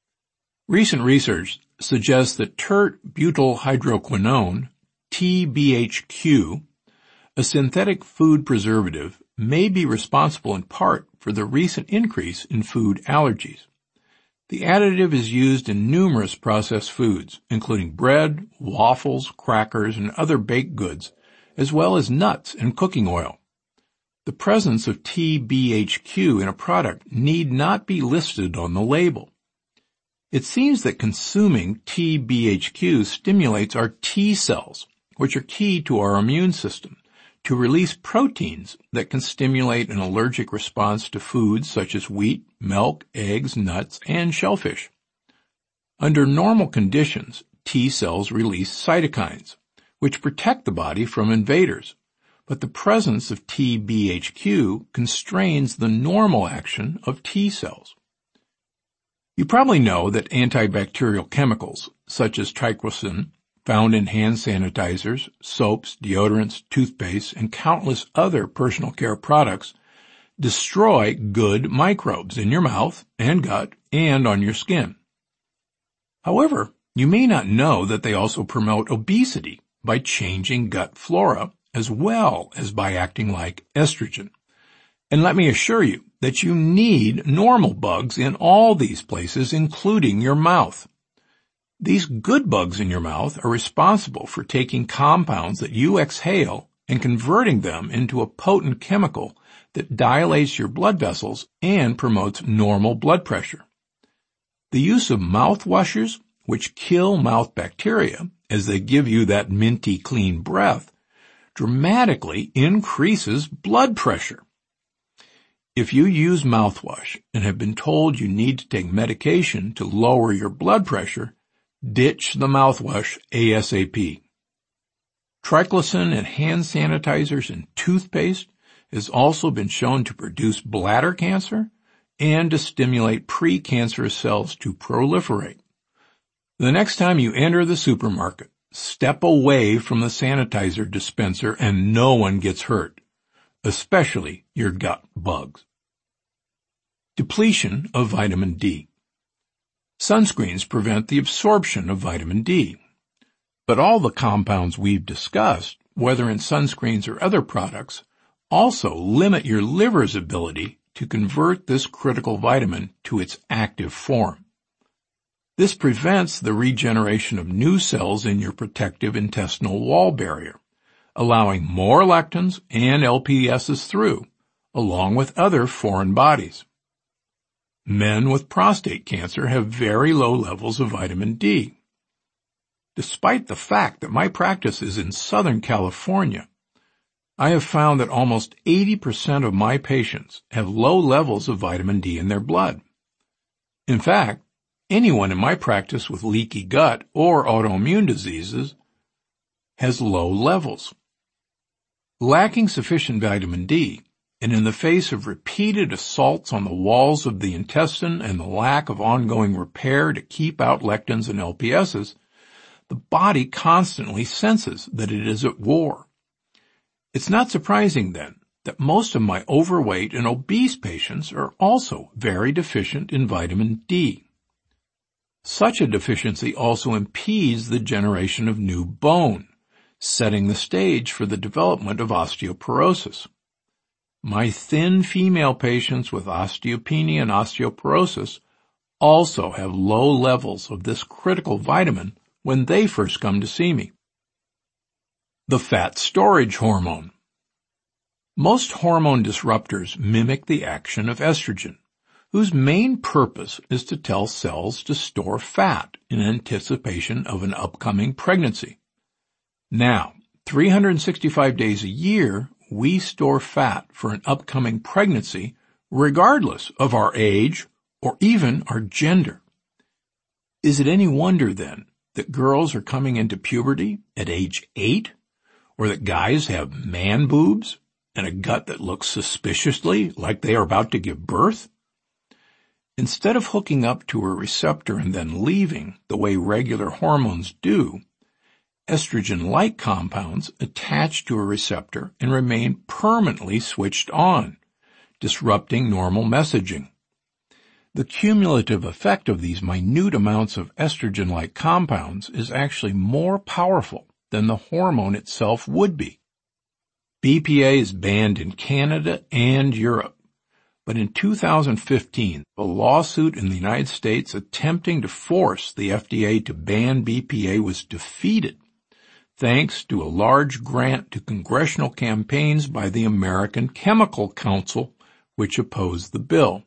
Recent research suggests that tert-butyl-hydroquinone, T B H Q, a synthetic food preservative, may be responsible in part for the recent increase in food allergies. The additive is used in numerous processed foods, including bread, waffles, crackers, and other baked goods, as well as nuts and cooking oil. The presence of T B H Q in a product need not be listed on the label. It seems that consuming T B H Q stimulates our T cells, which are key to our immune system, to release proteins that can stimulate an allergic response to foods such as wheat, milk, eggs, nuts, and shellfish. Under normal conditions, T cells release cytokines, which protect the body from invaders, but the presence of T B H Q constrains the normal action of T cells. You probably know that antibacterial chemicals, such as triclosan, found in hand sanitizers, soaps, deodorants, toothpaste, and countless other personal care products, destroy good microbes in your mouth and gut and on your skin. However, you may not know that they also promote obesity by changing gut flora as well as by acting like estrogen. And let me assure you that you need normal bugs in all these places, including your mouth. These good bugs in your mouth are responsible for taking compounds that you exhale and converting them into a potent chemical that dilates your blood vessels and promotes normal blood pressure. The use of mouthwashes, which kill mouth bacteria as they give you that minty clean breath, dramatically increases blood pressure. If you use mouthwash and have been told you need to take medication to lower your blood pressure, ditch the mouthwash ASAP. Triclosan in hand sanitizers and toothpaste has also been shown to produce bladder cancer and to stimulate precancerous cells to proliferate. The next time you enter the supermarket, step away from the sanitizer dispenser and no one gets hurt, especially your gut bugs. Depletion of vitamin D. Sunscreens prevent the absorption of vitamin D. But all the compounds we've discussed, whether in sunscreens or other products, also limit your liver's ability to convert this critical vitamin to its active form. This prevents the regeneration of new cells in your protective intestinal wall barrier, allowing more lectins and L P S's through, along with other foreign bodies. Men with prostate cancer have very low levels of vitamin D. Despite the fact that my practice is in Southern California, I have found that almost eighty percent of my patients have low levels of vitamin D in their blood. In fact, anyone in my practice with leaky gut or autoimmune diseases has low levels. Lacking sufficient vitamin D, and in the face of repeated assaults on the walls of the intestine and the lack of ongoing repair to keep out lectins and L P S's, the body constantly senses that it is at war. It's not surprising, then, that most of my overweight and obese patients are also very deficient in vitamin D. Such a deficiency also impedes the generation of new bone, setting the stage for the development of osteoporosis. My thin female patients with osteopenia and osteoporosis also have low levels of this critical vitamin when they first come to see me. The fat storage hormone. Most hormone disruptors mimic the action of estrogen, whose main purpose is to tell cells to store fat in anticipation of an upcoming pregnancy. Now, three hundred sixty-five days a year, we store fat for an upcoming pregnancy regardless of our age or even our gender. Is it any wonder, then, that girls are coming into puberty at age eight, or that guys have man boobs and a gut that looks suspiciously like they are about to give birth? Instead of hooking up to a receptor and then leaving the way regular hormones do, estrogen-like compounds attach to a receptor and remain permanently switched on, disrupting normal messaging. The cumulative effect of these minute amounts of estrogen-like compounds is actually more powerful than the hormone itself would be. B P A is banned in Canada and Europe, but in two thousand fifteen, a lawsuit in the United States attempting to force the F D A to ban B P A was defeated, thanks to a large grant to congressional campaigns by the American Chemical Council, which opposed the bill.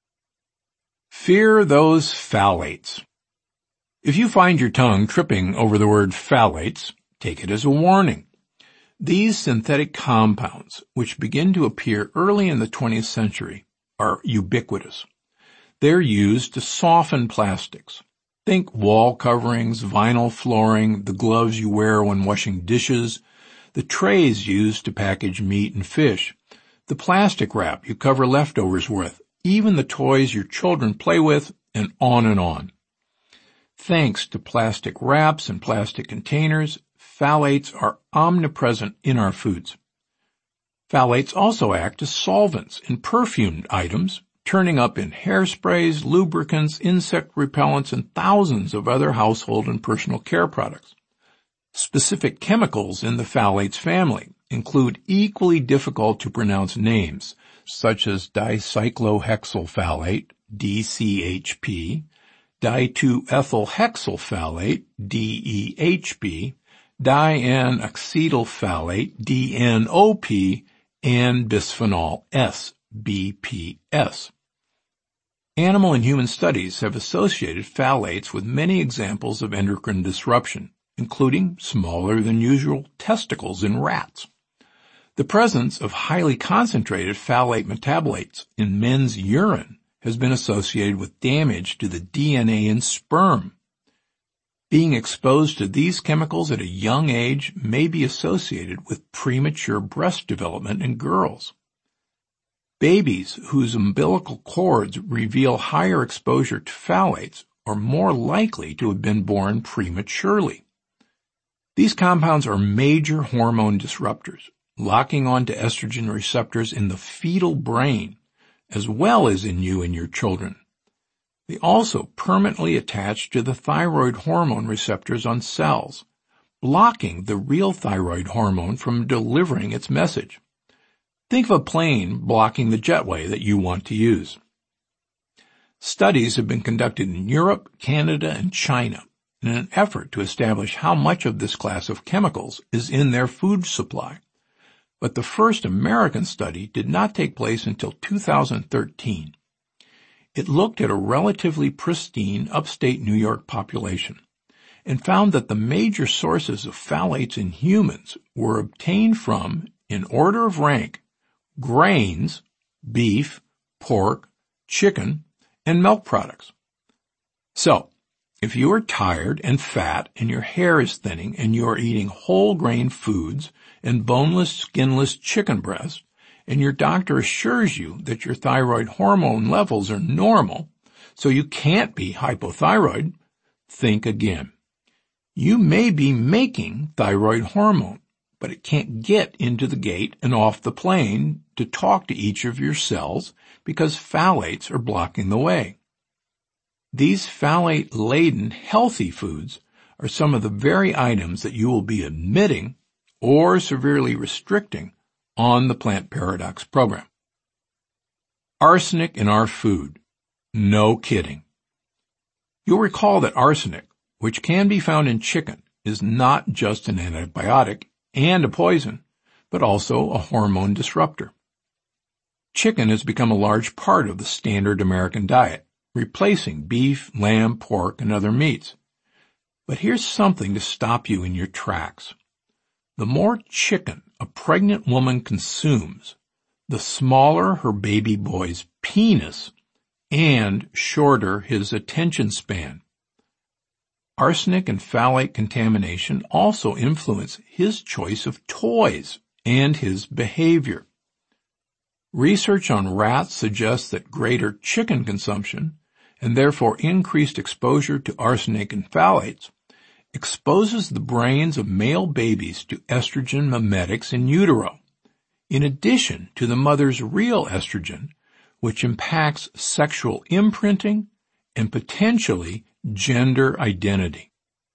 Fear those phthalates. If you find your tongue tripping over the word phthalates, take it as a warning. These synthetic compounds, which begin to appear early in the twentieth century, are ubiquitous. They're used to soften plastics. Think wall coverings, vinyl flooring, the gloves you wear when washing dishes, the trays used to package meat and fish, the plastic wrap you cover leftovers with, even the toys your children play with, and on and on. Thanks to plastic wraps and plastic containers, phthalates are omnipresent in our foods. Phthalates also act as solvents in perfumed items, turning up in hairsprays, lubricants, insect repellents, and thousands of other household and personal care products. Specific chemicals in the phthalates family include equally difficult to pronounce names, such as dicyclohexylphthalate, D C H P, di two ethyl hexylphthalate, D E H P, dian-acetylphthalate, D N O P, and bisphenol S, B P S. Animal and human studies have associated phthalates with many examples of endocrine disruption, including smaller than usual testicles in rats. The presence of highly concentrated phthalate metabolites in men's urine has been associated with damage to the D N A in sperm. Being exposed to these chemicals at a young age may be associated with premature breast development in girls. Babies whose umbilical cords reveal higher exposure to phthalates are more likely to have been born prematurely. These compounds are major hormone disruptors, locking onto estrogen receptors in the fetal brain, as well as in you and your children. They also permanently attach to the thyroid hormone receptors on cells, blocking the real thyroid hormone from delivering its message. Think of a plane blocking the jetway that you want to use. Studies have been conducted in Europe, Canada, and China in an effort to establish how much of this class of chemicals is in their food supply. But the first American study did not take place until two thousand thirteen. It looked at a relatively pristine upstate New York population and found that the major sources of phthalates in humans were obtained from, in order of rank, grains, beef, pork, chicken, and milk products. So, if you are tired and fat and your hair is thinning and you are eating whole grain foods and boneless, skinless chicken breast, and your doctor assures you that your thyroid hormone levels are normal, so you can't be hypothyroid, think again. You may be making thyroid hormone, but it can't get into the gate and off the plane to talk to each of your cells because phthalates are blocking the way. These phthalate-laden healthy foods are some of the very items that you will be omitting or severely restricting on the Plant Paradox program. Arsenic in our food. No kidding. You'll recall that arsenic, which can be found in chicken, is not just an antibiotic and a poison, but also a hormone disruptor. Chicken has become a large part of the standard American diet, replacing beef, lamb, pork, and other meats. But here's something to stop you in your tracks. The more chicken a pregnant woman consumes, the smaller her baby boy's penis and shorter his attention span. Arsenic and phthalate contamination also influence his choice of toys and his behavior. Research on rats suggests that greater chicken consumption, and therefore increased exposure to arsenic and phthalates, exposes the brains of male babies to estrogen mimetics in utero, in addition to the mother's real estrogen, which impacts sexual imprinting and potentially gender identity.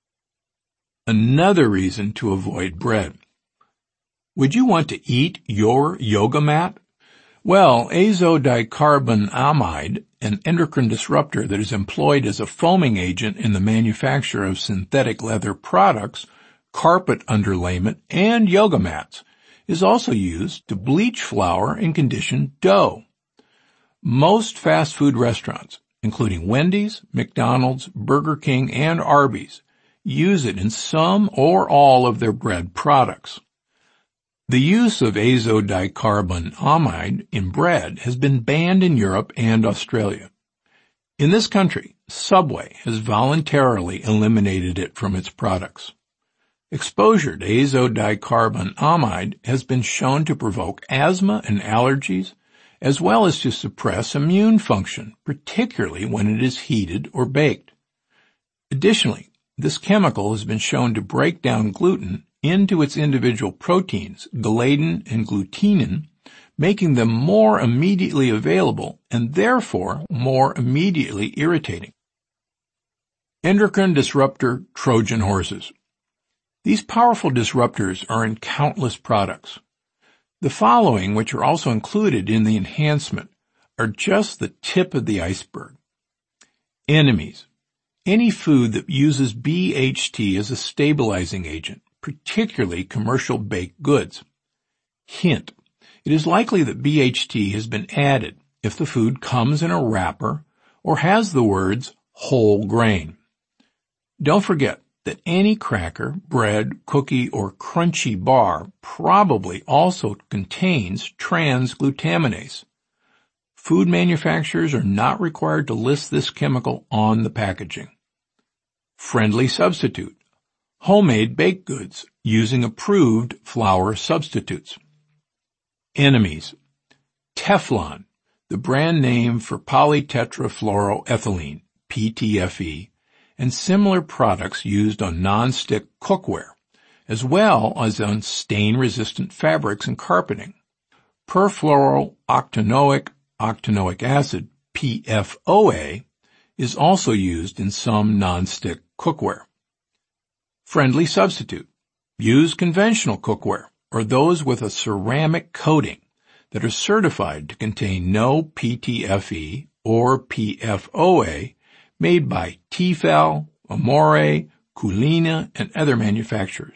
Another reason to avoid bread. Would you want to eat your yoga mat? Well, azodicarbonamide, an endocrine disruptor that is employed as a foaming agent in the manufacture of synthetic leather products, carpet underlayment, and yoga mats, is also used to bleach flour and condition dough. Most fast food restaurants, including Wendy's, McDonald's, Burger King, and Arby's, use it in some or all of their bread products. The use of azodicarbonamide in bread has been banned in Europe and Australia. In this country, Subway has voluntarily eliminated it from its products. Exposure to azodicarbonamide has been shown to provoke asthma and allergies, as well as to suppress immune function, particularly when it is heated or baked. Additionally, this chemical has been shown to break down gluten into its individual proteins, gliadin and glutenin, making them more immediately available and therefore more immediately irritating. Endocrine disruptor Trojan horses. These powerful disruptors are in countless products, The following, which are also included in the enhancement, are just the tip of the iceberg. Enemies. Any food that uses B H T as a stabilizing agent, particularly commercial baked goods. Hint. It is likely that B H T has been added if the food comes in a wrapper or has the words whole grain. Don't forget that any cracker, bread, cookie, or crunchy bar probably also contains trans-glutaminase. Food manufacturers are not required to list this chemical on the packaging. Friendly substitute. Homemade baked goods using approved flour substitutes. Enemies. Teflon, the brand name for polytetrafluoroethylene, P T F E, and similar products used on non-stick cookware, as well as on stain-resistant fabrics and carpeting. Perfluorooctanoic octanoic acid, P F O A, is also used in some non-stick cookware. Friendly substitute. Use conventional cookware or those with a ceramic coating that are certified to contain no P T F E or P F O A made by Tefal, Amore, Culina, and other manufacturers.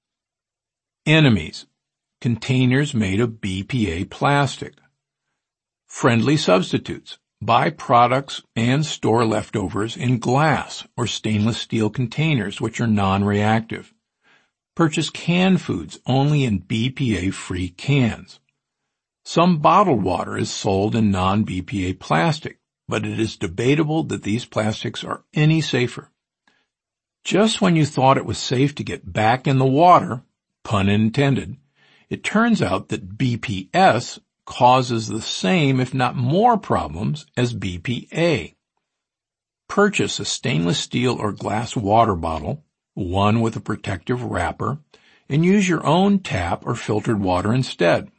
Enemies. Containers made of B P A plastic. Friendly substitutes. Buy products and store leftovers in glass or stainless steel containers which are non-reactive. Purchase canned foods only in B P A-free cans. Some bottled water is sold in non-B P A plastic, but it is debatable that these plastics are any safer. Just when you thought it was safe to get back in the water, pun intended, it turns out that B P S causes the same, if not more, problems as B P A. Purchase a stainless steel or glass water bottle, one with a protective wrapper, and use your own tap or filtered water instead.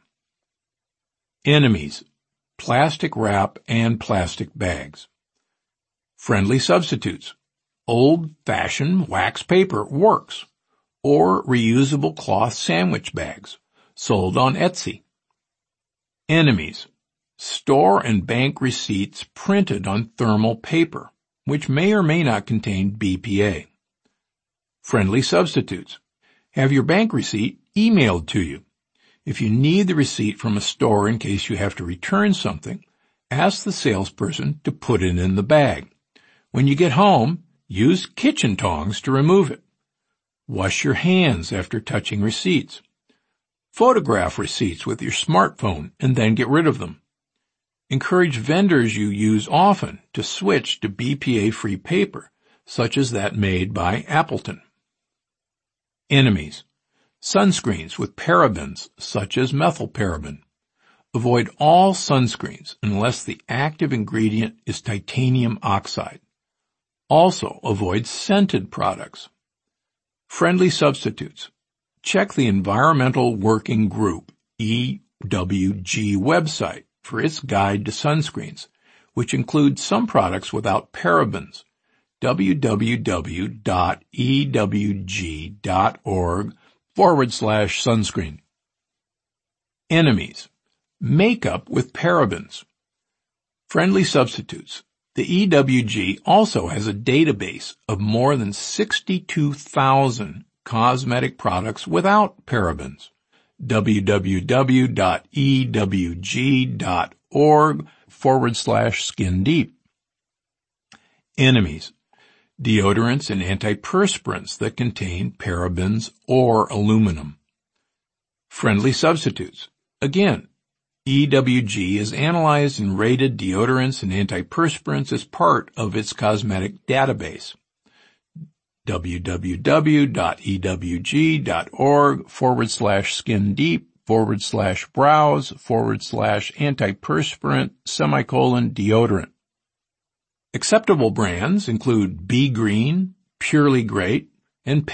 Enemies. Plastic wrap and plastic bags. Friendly substitutes. Old-fashioned wax paper works, or reusable cloth sandwich bags, sold on Etsy. Enemies. Store and bank receipts printed on thermal paper, which may or may not contain B P A. Friendly substitutes. Have your bank receipt emailed to you. If you need the receipt from a store in case you have to return something, ask the salesperson to put it in the bag. When you get home, use kitchen tongs to remove it. Wash your hands after touching receipts. Photograph receipts with your smartphone and then get rid of them. Encourage vendors you use often to switch to B P A-free paper, such as that made by Appleton. Enemies. Sunscreens with parabens, such as methylparaben. Avoid all sunscreens unless the active ingredient is titanium oxide. Also, avoid scented products. Friendly substitutes. Check the Environmental Working Group, E W G website for its guide to sunscreens, which includes some products without parabens. w w w dot e w g dot org forward slash sunscreen. Enemies. Makeup with parabens. Friendly substitutes. The E W G also has a database of more than sixty-two thousand cosmetic products without parabens. w w w dot e w g dot org forward slash skin deep. Enemies. Deodorants and antiperspirants that contain parabens or aluminum. Friendly substitutes. Again, E W G has analyzed and rated deodorants and antiperspirants as part of its cosmetic database. w w w dot e w g dot org forward slash skin deep forward slash browse forward slash antiperspirant semicolon deodorant. Acceptable brands include Be Green, Purely Great, and